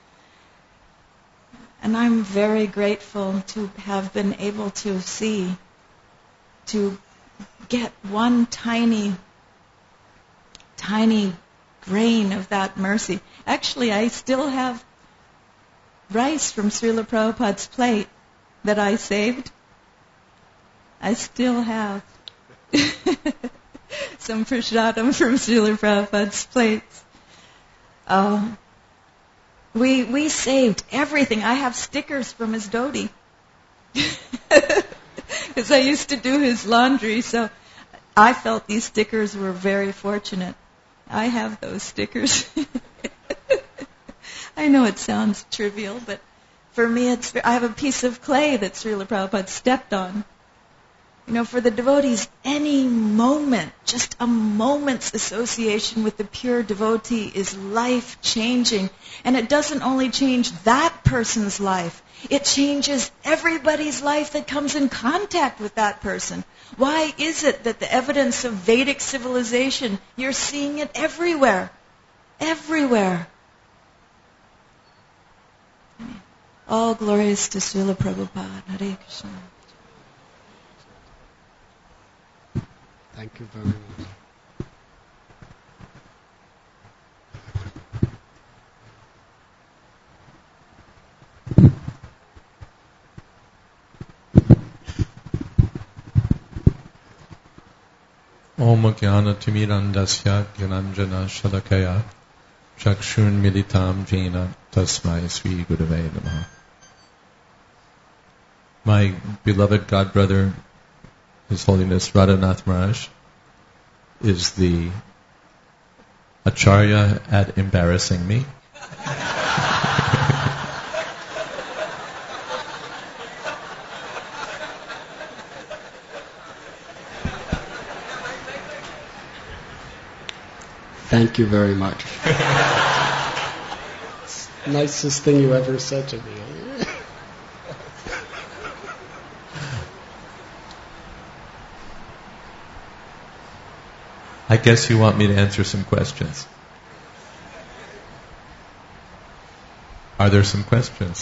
And I'm very grateful to have been able to get one tiny grain of that mercy. Actually, I still have rice from Srila Prabhupada's plate that I saved. I still have some prasadam from Srila Prabhupada's plates. We saved everything. I have stickers from his dhoti. Because I used to do his laundry, so I felt these stickers were very fortunate. I have those stickers. I know it sounds trivial, but for me, I have a piece of clay that Srila Prabhupada stepped on. For the devotees, any moment, just a moment's association with the pure devotee is life-changing. And it doesn't only change that person's life, it changes everybody's life that comes in contact with that person. Why is it that the evidence of Vedic civilization, you're seeing it everywhere? Everywhere. All glories to Srila Prabhupada. Hare Krishna. Thank you very much. Om Jnana-timirandasya Gyananjana Shalakaya Chakshun Militam Jena Tasmai Sri Gurave Namaha. My beloved godbrother, His Holiness Radhanath Maharaj, is the Acharya at embarrassing me. Thank you very much. Nicest thing you ever said to me. I guess you want me to answer some questions. Are there some questions?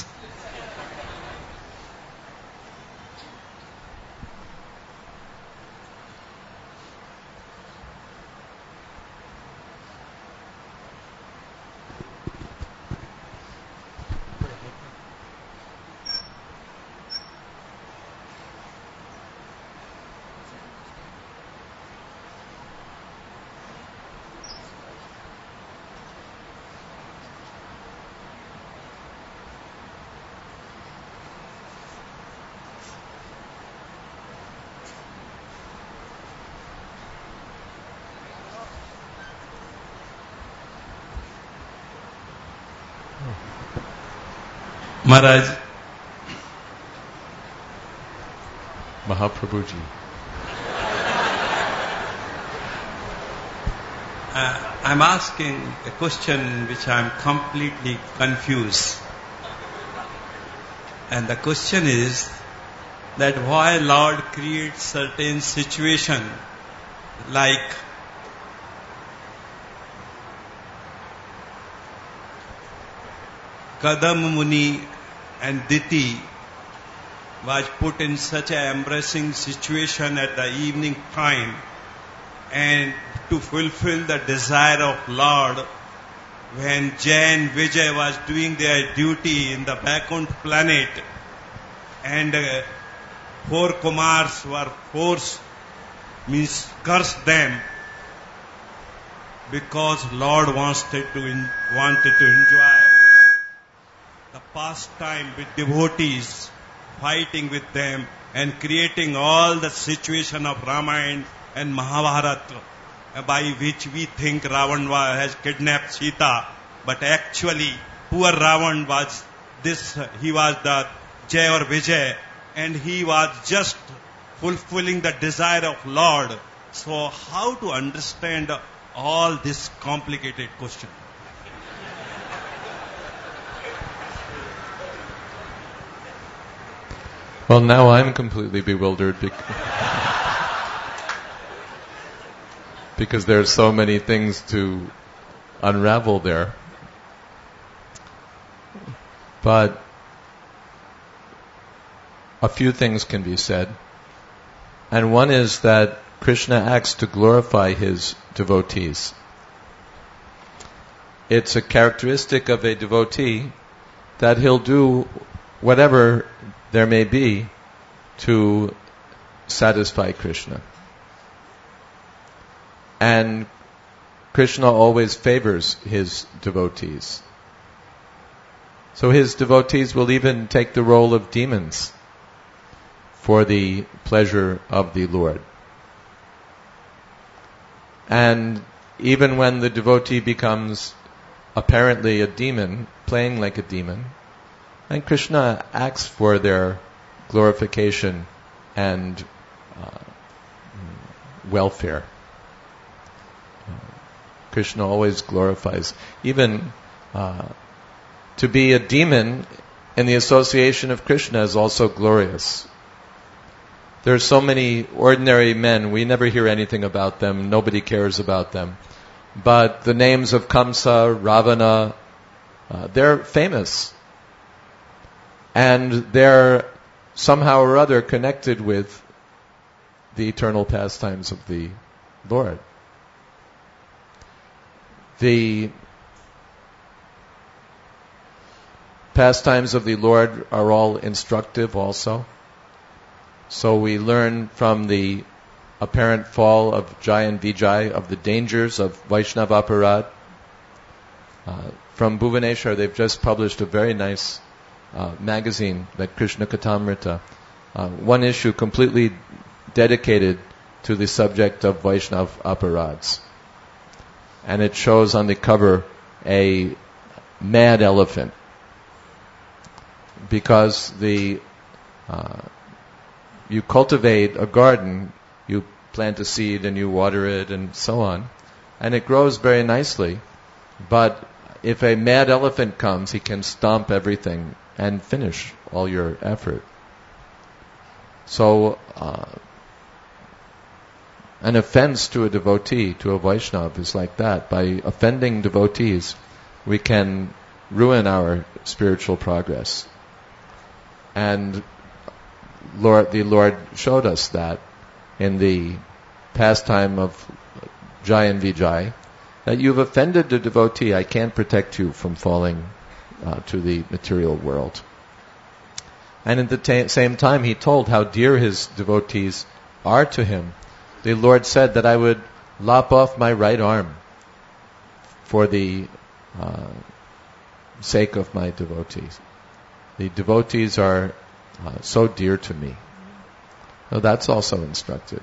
Maharaj, Mahaprabhuji. I'm asking a question which I'm completely confused. And the question is that why Lord creates certain situation like Kadam Muni and Diti was put in such an embarrassing situation at the evening time, and to fulfill the desire of Lord, when Jay and Vijay was doing their duty in the background planet, and 4 Kumars were forced, cursed them, because Lord wanted to enjoy the pastime with devotees, fighting with them and creating all the situation of Ramayana and Mahabharata, by which we think Ravan has kidnapped Sita, but actually poor Ravan was he was the Jay or Vijay, and he was just fulfilling the desire of Lord. So how to understand all this complicated question? Well, now I'm completely bewildered because there's so many things to unravel there. But a few things can be said. And one is that Krishna acts to glorify his devotees. It's a characteristic of a devotee that he'll do whatever there may be to satisfy Krishna. And Krishna always favors his devotees. So his devotees will even take the role of demons for the pleasure of the Lord. And even when the devotee becomes apparently a demon, playing like a demon, and Krishna acts for their glorification and welfare. Krishna always glorifies. Even to be a demon in the association of Krishna is also glorious. There are so many ordinary men, we never hear anything about them, nobody cares about them. But the names of Kamsa, Ravana, they're famous. And they're somehow or other connected with the eternal pastimes of the Lord. The pastimes of the Lord are all instructive also. So we learn from the apparent fall of Jai and Vijay, of the dangers of Vaishnava Aparad. From Bhuvaneshwar, they've just published a very nice magazine, like Krishna Katamrita. One issue completely dedicated to the subject of Vaishnava Aparads. And it shows on the cover a mad elephant. Because you cultivate a garden, you plant a seed and you water it and so on, and it grows very nicely. But if a mad elephant comes, he can stomp everything and finish all your effort. So, an offense to a devotee, to a Vaishnava, is like that. By offending devotees, we can ruin our spiritual progress. And the Lord showed us that in the pastime of Jai and Vijay, that you've offended the devotee, I can't protect you from falling to the material world. And at the same time, he told how dear his devotees are to him. The Lord said that I would lop off my right arm for the sake of my devotees. The devotees are so dear to me. So that's also instructed.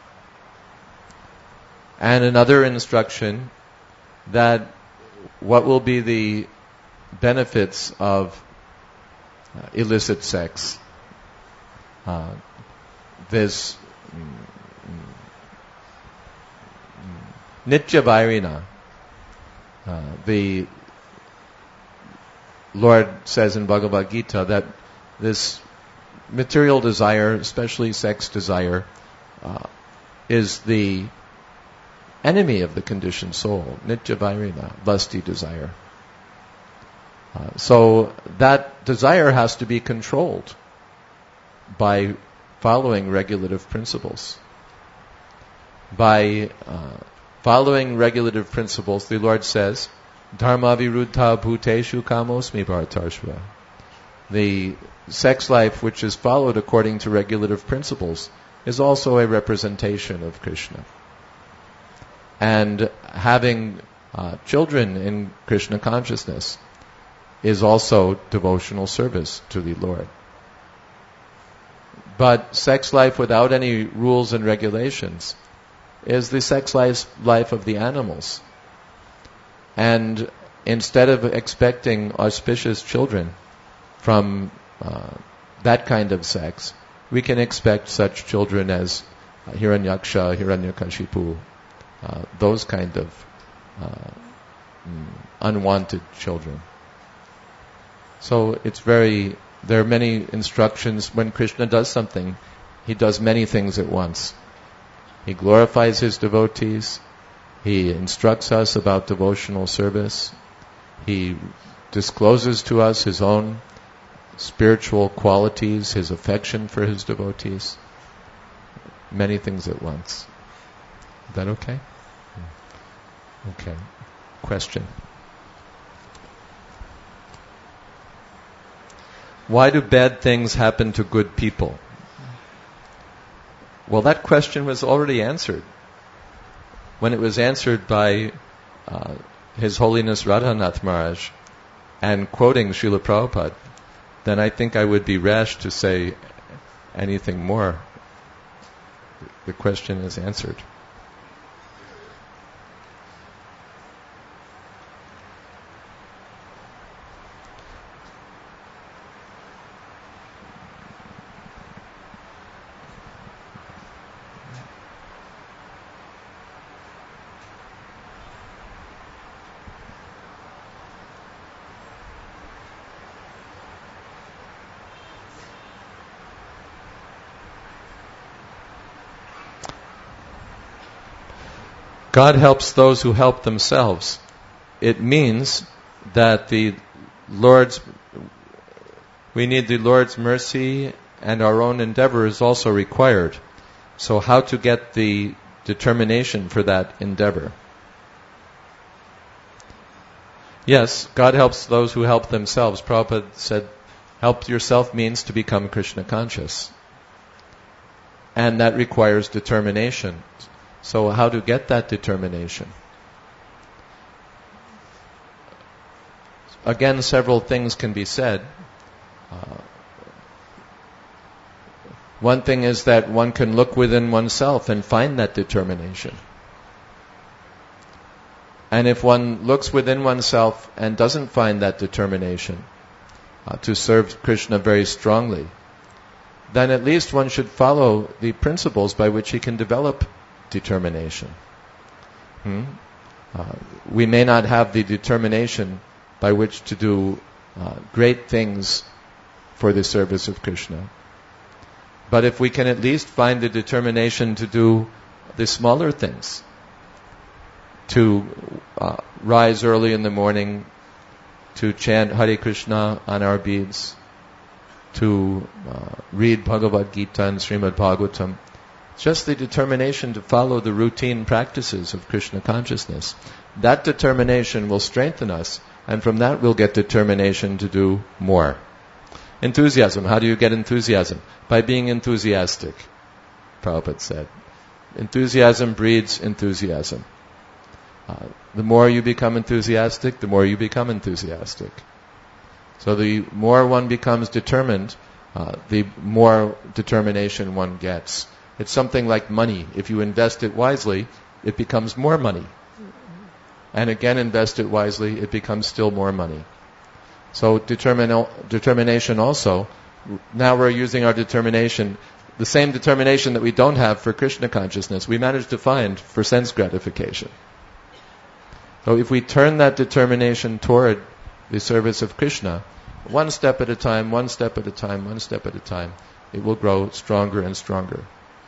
And another instruction, that what will be the benefits of illicit sex. This Nitya Vairina, the Lord says in Bhagavad Gita that this material desire, especially sex desire, is the enemy of the conditioned soul. Nitya Vairina, lusty desire. So that desire has to be controlled by following regulative principles. By following regulative principles, the Lord says, Dharma viruddha bhuteshu kamosmi bharatarshva. The sex life which is followed according to regulative principles is also a representation of Krishna. And having children in Krishna consciousness is also devotional service to the Lord. But sex life without any rules and regulations is the sex life of the animals. And instead of expecting auspicious children from that kind of sex, we can expect such children as Hiranyaksha, Hiranyakashipu, those kind of unwanted children. So there are many instructions. When Krishna does something, he does many things at once. He glorifies his devotees. He instructs us about devotional service. He discloses to us his own spiritual qualities, his affection for his devotees. Many things at once. Is that okay? Okay. Question? why do bad things happen to good people? Well, that question was already answered when it was answered by His Holiness Radhanath Maharaj, and quoting Srila Prabhupada. Then I think I would be rash to say anything more. The question is answered. God helps those who help themselves. It means that we need the Lord's mercy, and our own endeavor is also required. So how to get the determination for that endeavor? Yes, God helps those who help themselves. Prabhupada said, help yourself means to become Krishna conscious. And that requires determination. So how to get that determination? Again, several things can be said. One thing is that one can look within oneself and find that determination. And if one looks within oneself and doesn't find that determination to serve Krishna very strongly, then at least one should follow the principles by which he can develop determination. We may not have the determination by which to do great things for the service of Krishna. But if we can at least find the determination to do the smaller things, to rise early in the morning, to chant Hare Krishna on our beads, to read Bhagavad Gita and Srimad Bhagavatam, just the determination to follow the routine practices of Krishna consciousness. That determination will strengthen us, and from that we'll get determination to do more. Enthusiasm. How do you get enthusiasm? By being enthusiastic, Prabhupada said. Enthusiasm breeds enthusiasm. The more you become enthusiastic, the more you become enthusiastic. So the more one becomes determined, the more determination one gets. It's something like money. If you invest it wisely, it becomes more money. And again, invest it wisely, it becomes still more money. So determination also. Now we're using our determination, the same determination that we don't have for Krishna consciousness, we manage to find for sense gratification. So if we turn that determination toward the service of Krishna, one step at a time, one step at a time, one step at a time, it will grow stronger and stronger.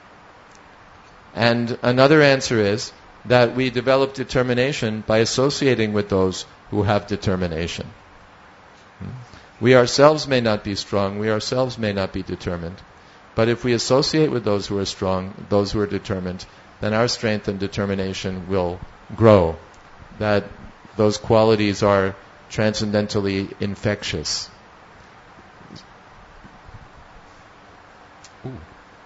And another answer is that we develop determination by associating with those who have determination. We ourselves may not be strong, we ourselves may not be determined, but if we associate with those who are strong, those who are determined, then our strength and determination will grow. That those qualities are transcendentally infectious. Ooh.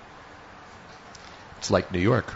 It's like New York.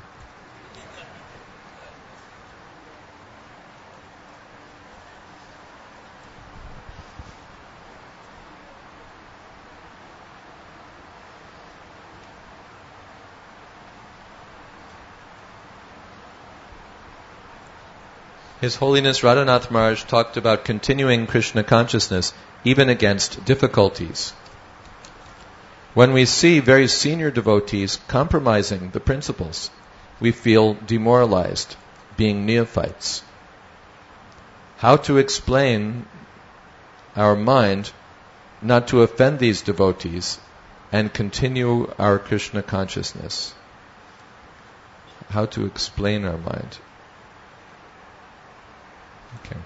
His Holiness Radhanath Maharaj talked about continuing Krishna consciousness even against difficulties. When we see very senior devotees compromising the principles, we feel demoralized, being neophytes. How to explain our mind not to offend these devotees and continue our Krishna consciousness? How to explain our mind? Okay.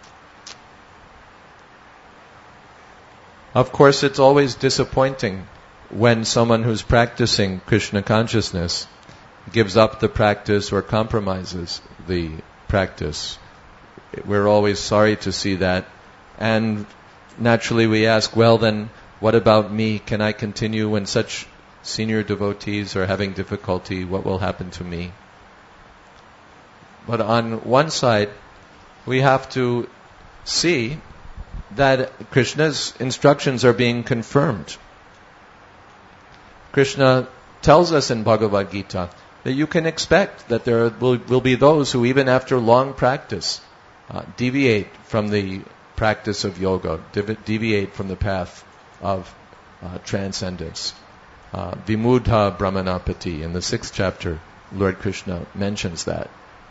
Of course, it's always disappointing when someone who's practicing Krishna consciousness gives up the practice or compromises the practice. We're always sorry to see that. And naturally we ask, well then, What about me? Can I continue when such senior devotees are having difficulty? What will happen to me? But on one side, we have to see that Krishna's instructions are being confirmed. Krishna tells us in Bhagavad Gita that you can expect that there will be those who, even after long practice, deviate from the practice of yoga, deviate from the path of transcendence. Vimudha Brahmanapati, in the 6th chapter, Lord Krishna mentions that.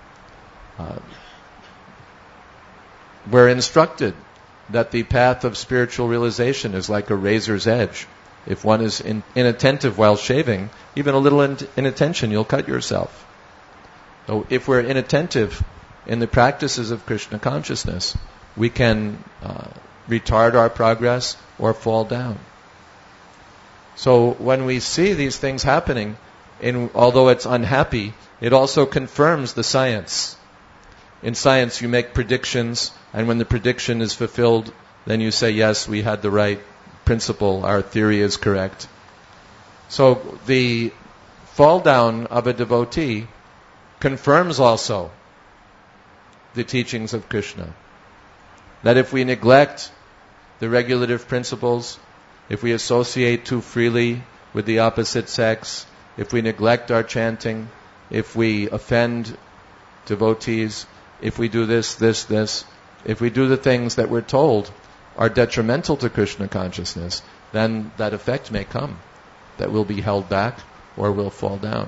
We're instructed that the path of spiritual realization is like a razor's edge. If one is inattentive while shaving, even a little inattention, you'll cut yourself. So if we're inattentive in the practices of Krishna consciousness, we can retard our progress or fall down. So when we see these things happening, although it's unhappy, it also confirms the science. In science, you make predictions, and when the prediction is fulfilled, then you say, yes, we had the right principle, our theory is correct. So the fall down of a devotee confirms also the teachings of Krishna. That if we neglect the regulative principles, if we associate too freely with the opposite sex, if we neglect our chanting, if we offend devotees, if we do this, if we do the things that we're told are detrimental to Krishna consciousness, then that effect may come, that we'll be held back or we'll fall down.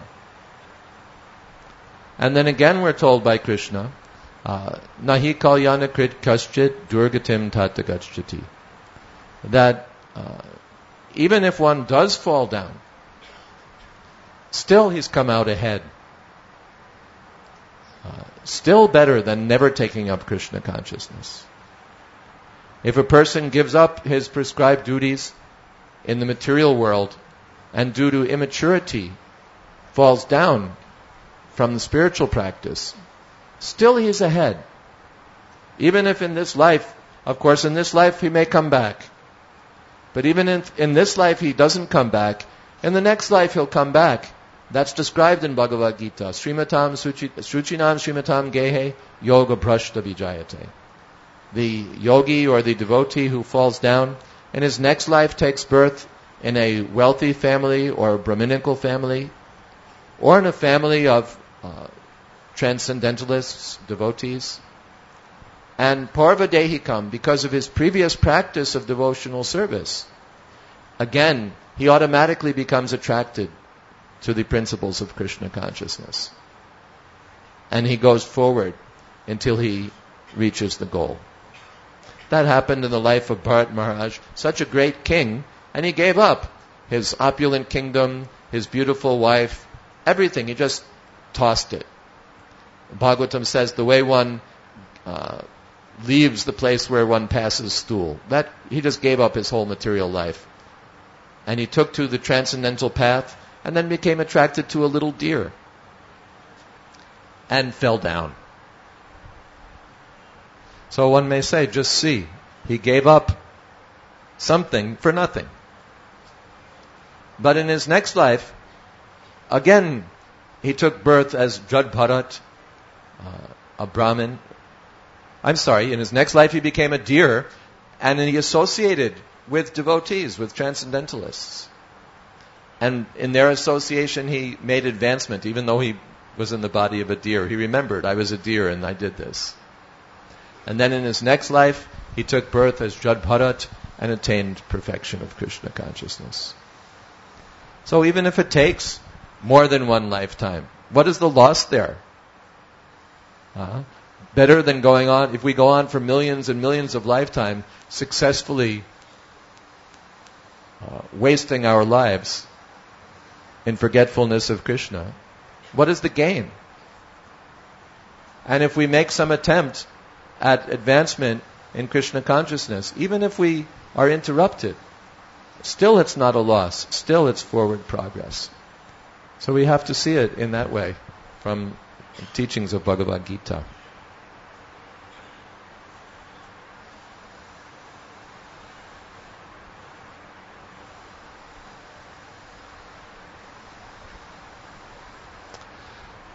And then again we're told by Krishna, Nahi kalyana krit kaschit durgatim tatagachati, that even if one does fall down, still he's come out ahead. Still better than never taking up Krishna consciousness. If a person gives up his prescribed duties in the material world and due to immaturity falls down from the spiritual practice, still he is ahead. Even if in this life, of course in this life he may come back. But even in this life he doesn't come back, in the next life he'll come back. That's described in Bhagavad Gita. Srimatam Sruchinam Srimatam Gehe Yoga Prashta Vijayate. The yogi or the devotee who falls down in his next life takes birth in a wealthy family or a Brahminical family or in a family of transcendentalists, devotees. And Parvadehikam, because of his previous practice of devotional service, again, he automatically becomes attracted to the principles of Krishna consciousness. And he goes forward until he reaches the goal. That happened in the life of Bharat Maharaj, such a great king, and he gave up his opulent kingdom, his beautiful wife, everything. He just tossed it. Bhagavatam says the way one leaves the place where one passes stool, that he just gave up his whole material life. And he took to the transcendental path and then became attracted to a little deer and fell down. So one may say, just see, he gave up something for nothing. But in his next life, again, he took birth as Jad Bharat, a Brahmin. In his next life he became a deer, and he associated with devotees, with transcendentalists. And in their association he made advancement, even though he was in the body of a deer. He remembered, I was a deer and I did this. And then in his next life, he took birth as Jad Bharat and attained perfection of Krishna consciousness. So even if it takes more than one lifetime, what is the loss there? Better than going on, if we go on for millions and millions of lifetimes, successfully wasting our lives in forgetfulness of Krishna, what is the gain? And if we make some attempt at advancement in Krishna consciousness, even if we are interrupted, still it's not a loss, still it's forward progress. So we have to see it in that way from the teachings of Bhagavad Gita.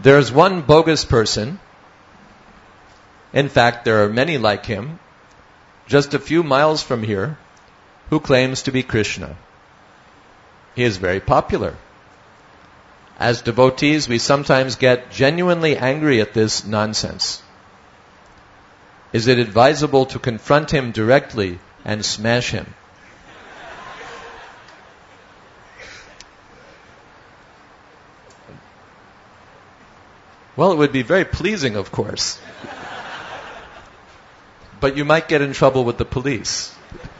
There's one bogus person. In fact, there are many like him, just a few miles from here, who claims to be Krishna. He is very popular. As devotees, we sometimes get genuinely angry at this nonsense. Is it advisable to confront him directly and smash him? Well, it would be very pleasing, of course. But you might get in trouble with the police.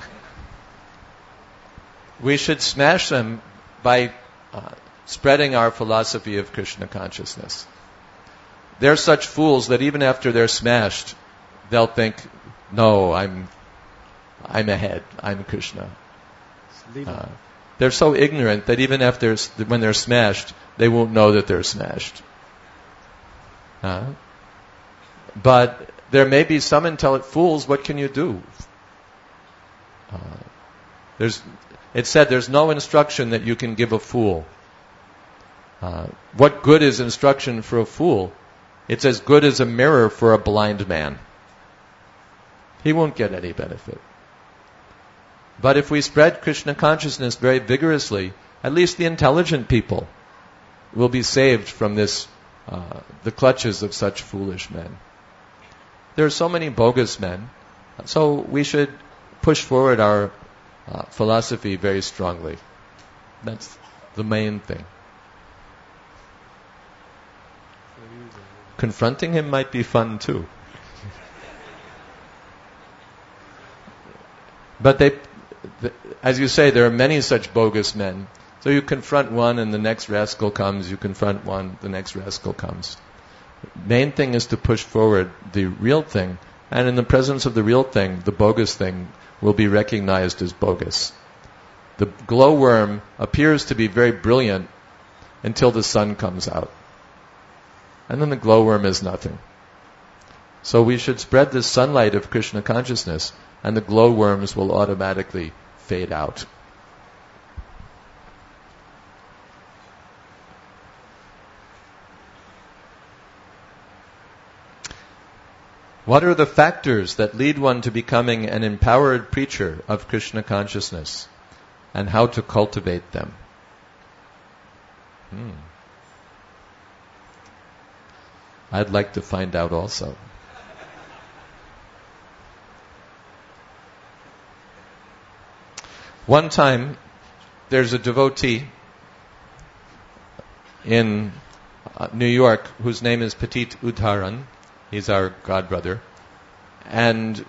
We should smash them by spreading our philosophy of Krishna consciousness. They're such fools that even after they're smashed, they'll think, no, I'm ahead. I'm Krishna. They're so ignorant that even after when they're smashed, they won't know that they're smashed. But there may be some intelligent fools. What can you do? It said there's no instruction that you can give a fool. What good is instruction for a fool? It's as good as a mirror for a blind man. He won't get any benefit. But if we spread Krishna consciousness very vigorously, at least the intelligent people will be saved from this, the clutches of such foolish men. There are so many bogus men, so we should push forward our philosophy very strongly. That's the main thing. Confronting him might be fun too. But as you say, there are many such bogus men. So you confront one and the next rascal comes. You confront one, the next rascal comes. Main thing is to push forward the real thing. And in the presence of the real thing, the bogus thing will be recognized as bogus. The glowworm appears to be very brilliant until the sun comes out. And then the glowworm is nothing. So we should spread this sunlight of Krishna consciousness, and the glowworms will automatically fade out. What are the factors that lead one to becoming an empowered preacher of Krishna consciousness, and how to cultivate them? I'd like to find out also. One time, there's a devotee in New York whose name is Petit Udharan. He's our godbrother. And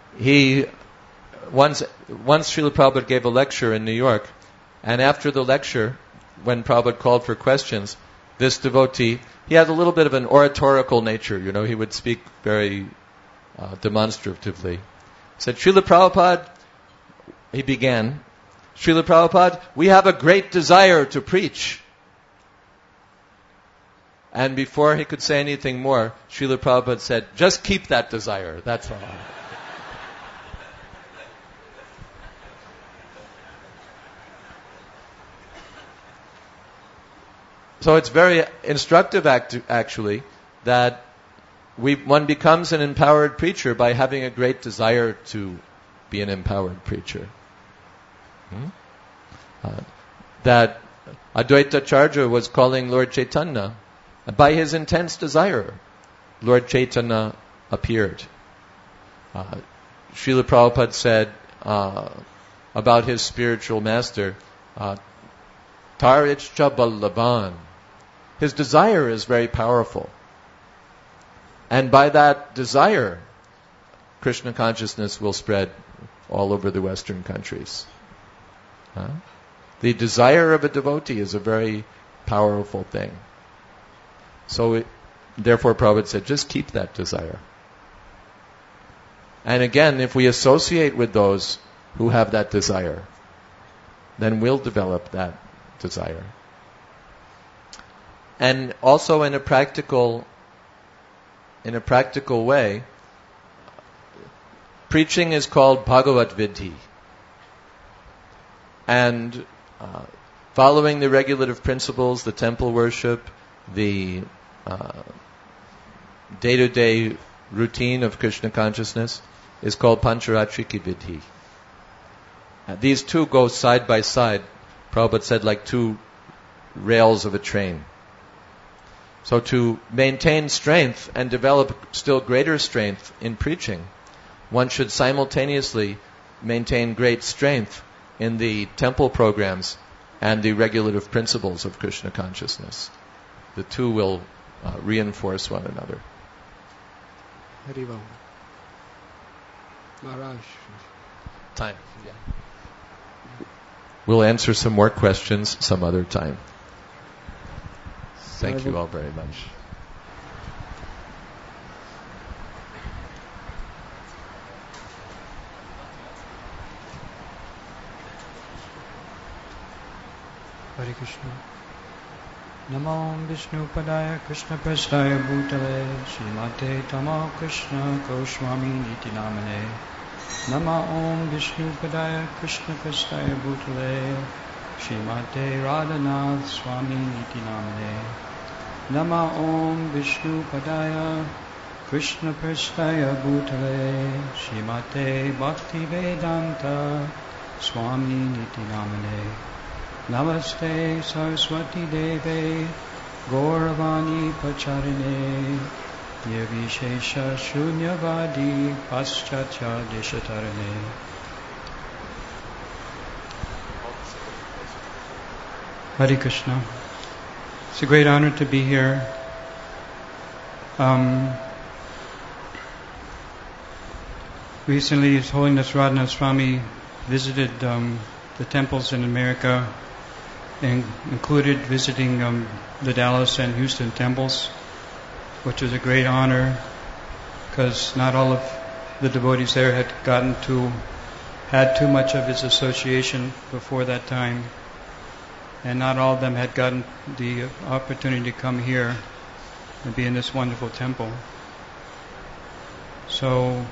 once Srila Prabhupada gave a lecture in New York, and after the lecture, when Prabhupada called for questions, this devotee, he had a little bit of an oratorical nature, he would speak very demonstratively. He said, Srila Prabhupada, he began, Srila Prabhupada, we have a great desire to preach. And before he could say anything more, Srila Prabhupada said, just keep that desire, that's all. So it's very instructive actually that one becomes an empowered preacher by having a great desire to be an empowered preacher. That Advaita Acharya was calling Lord Chaitanya. By his intense desire, Lord Chaitanya appeared. Srila Prabhupada said about his spiritual master, Tarichcha Ballavan. His desire is very powerful. And by that desire, Krishna consciousness will spread all over the Western countries. The desire of a devotee is a very powerful thing. So, therefore, Prabhupada said, just keep that desire. And again, if we associate with those who have that desire, then we'll develop that desire. And also in a practical way, preaching is called Bhagavat Vidhi. And following the regulative principles, the temple worship, the day-to-day routine of Krishna consciousness is called Pancharatriki Vidhi. These two go side by side, Prabhupada said, like two rails of a train. So to maintain strength and develop still greater strength in preaching, one should simultaneously maintain great strength in the temple programs and the regulative principles of Krishna consciousness. The two will reinforce one another. Harivam. Maharaj. Time. Yeah. We'll answer some more questions some other time. Thank you all very much. Hare Krishna. Namo Vishnu Padaya Krishna Prasthaya Bhutale Srimate Tamo Krishna Goswami Niti Namane. Nama Om Vishnu Padaya Krishna Prasthaya Bhutale Srimate Radhanath Swami Niti Namane. Nama Om Vishnu Padaya Krishna Prasthaya Bhutale Srimate Bhakti Vedanta Swami Niti Namane. Namaste Saraswati Deve Gauravani Pacharine Nirvishesha Shunyavadi Paschatya Deshatarane. Hare Krishna. It's a great honor to be here. Recently His Holiness Radhanath Swami visited the temples in America, and included visiting the Dallas and Houston temples, which was a great honor because not all of the devotees there had had too much of his association before that time, and not all of them had gotten the opportunity to come here and be in this wonderful temple. So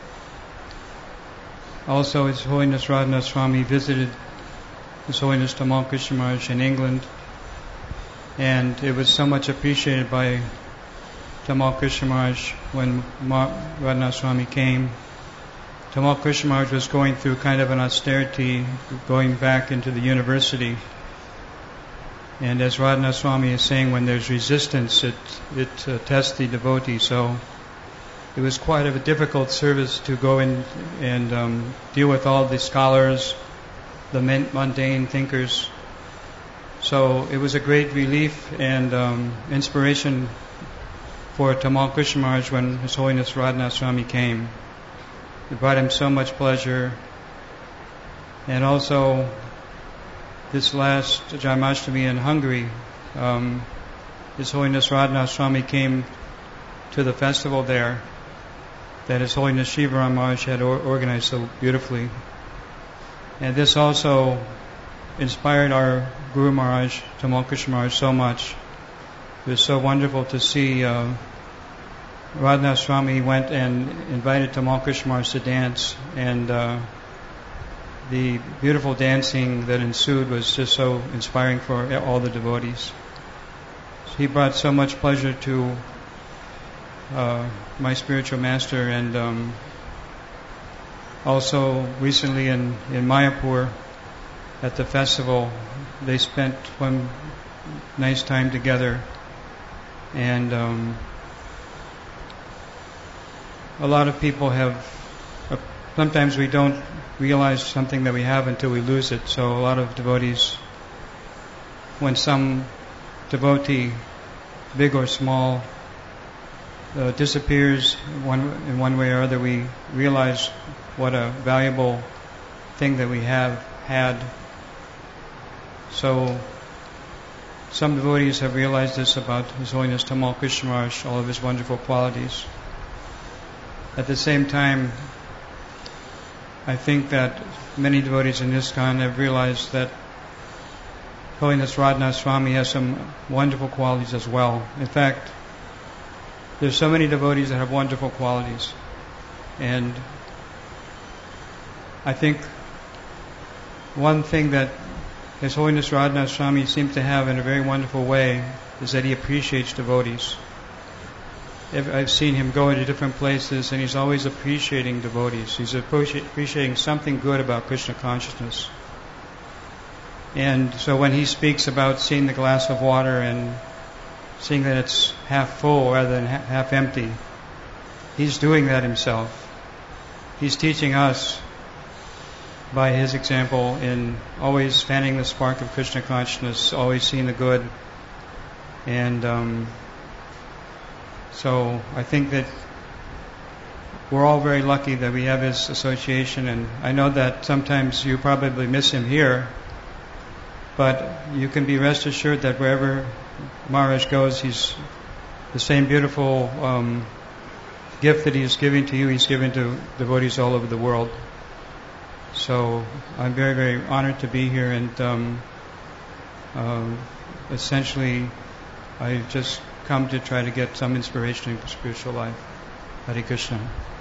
also His Holiness Radhanath Swami visited His Holiness Tamal Krishna Maharaj in England, and it was so much appreciated by Tamal Krishna Maharaj when Radhanath Swami came. Tamal Krishna Maharaj was going through kind of an austerity, going back into the university. And as Radhanath Swami is saying, when there's resistance, it tests the devotee. So it was quite a difficult service to go in and deal with all the scholars, the mundane thinkers. So it was a great relief and inspiration for Tamal Krishna Maharaj when His Holiness Radhanath Swami came. It brought him so much pleasure. And also, this last Janmashtami in Hungary, His Holiness Radhanath Swami came to the festival there that His Holiness Shivaram Maharaj had organized so beautifully. And this also inspired our Guru Maharaj, Tamal Krishna Maharaj, so much. It was so wonderful to see Radhanath Swami went and invited Tamal Krishna Maharaj to dance, and the beautiful dancing that ensued was just so inspiring for all the devotees. So he brought so much pleasure to my spiritual master, and also recently in Mayapur at the festival, they spent one nice time together, and a lot of people have, sometimes we don't realize something that we have until we lose it. So a lot of devotees, when some devotee, big or small, disappears in one way or other, we realize what a valuable thing that we have had. So some devotees have realized this about His Holiness Tamal Krishna Maharaj, all of his wonderful qualities. At the same time, I think that many devotees in ISKCON have realized that Holiness Radhanath Swami has some wonderful qualities as well. In fact, there's so many devotees that have wonderful qualities. And I think one thing that His Holiness Radhanath Swami seems to have in a very wonderful way is that he appreciates devotees. I've seen him go into different places, and he's always appreciating devotees. He's appreciating something good about Krishna consciousness. And so when he speaks about seeing the glass of water and seeing that it's half full rather than half empty, he's doing that himself. He's teaching us by his example in always fanning the spark of Krishna consciousness, always seeing the good. And so I think that we're all very lucky that we have his association, and I know that sometimes you probably miss him here, but you can be rest assured that wherever Maharaj goes, he's the same beautiful gift that he's giving to you, he's giving to devotees all over the world. So I'm very, very honored to be here, and essentially I just come to try to get some inspiration in spiritual life. Hare Krishna.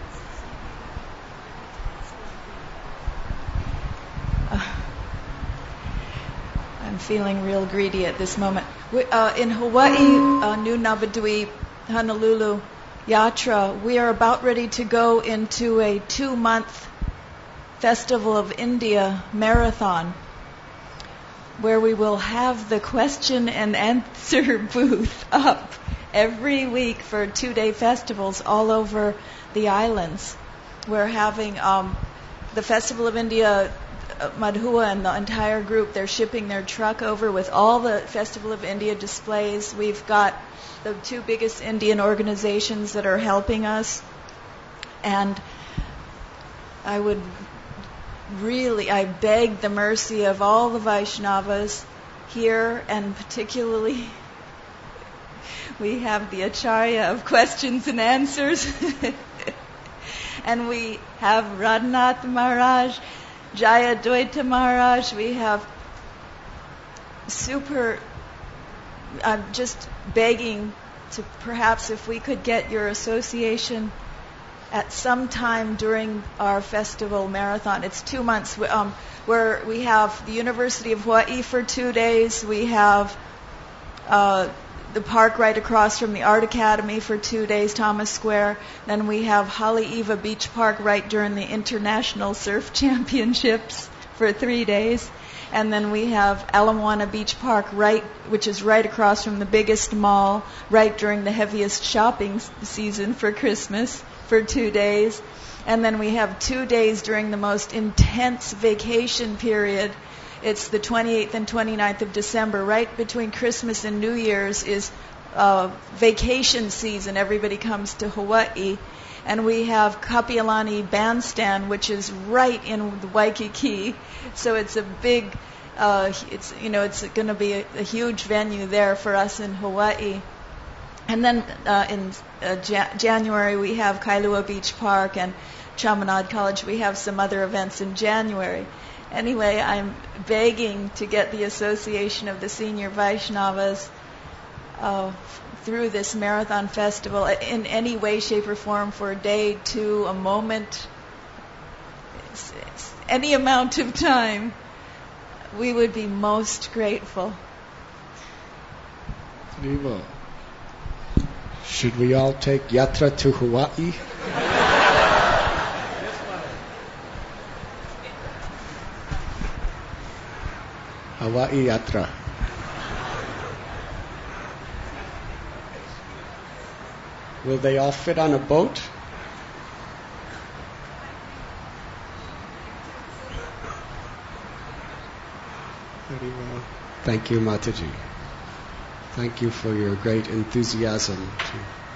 I'm feeling real greedy at this moment. In Hawaii, New Navadvip, Honolulu, Yatra, we are about ready to go into a 2-month Festival of India marathon, where we will have the question and answer booth up every week for 2-day festivals all over the islands. We're having the Festival of India, Madhua and the entire group, they're shipping their truck over with all the Festival of India displays. We've got the 2 biggest Indian organizations that are helping us. And I beg the mercy of all the Vaishnavas here, and particularly we have the Acharya of questions and answers, and we have Radhanath Maharaj, Jaya Dvaita Maharaj. We have I'm just begging to perhaps if we could get your association at some time during our festival marathon. It's 2 months, where we have the University of Hawaii for 2 days. We have the park right across from the Art Academy for 2 days, Thomas Square. Then we have Haleiwa Beach Park right during the International Surf Championships for 3 days. And then we have Ala Moana Beach Park, which is right across from the biggest mall, right during the heaviest shopping season for Christmas, for 2 days. And then we have 2 days during the most intense vacation period. It's the 28th and 29th of December. Right between Christmas and New Year's is vacation season. Everybody comes to Hawaii. And we have Kapiolani Bandstand, which is right in the Waikiki. So it's a big, it's going to be a huge venue there for us in Hawaii. And then in January we have Kailua Beach Park and Chaminade College. We have some other events in January. Anyway, I'm begging to get the Association of the Senior Vaishnavas through this marathon festival in any way, shape, or form for a day, 2, a moment, any amount of time. We would be most grateful. Viva. Should we all take Yatra to Hawaii? Hawaii Yatra. Will they all fit on a boat? Very well. Thank you, Mataji. Thank you for your great enthusiasm to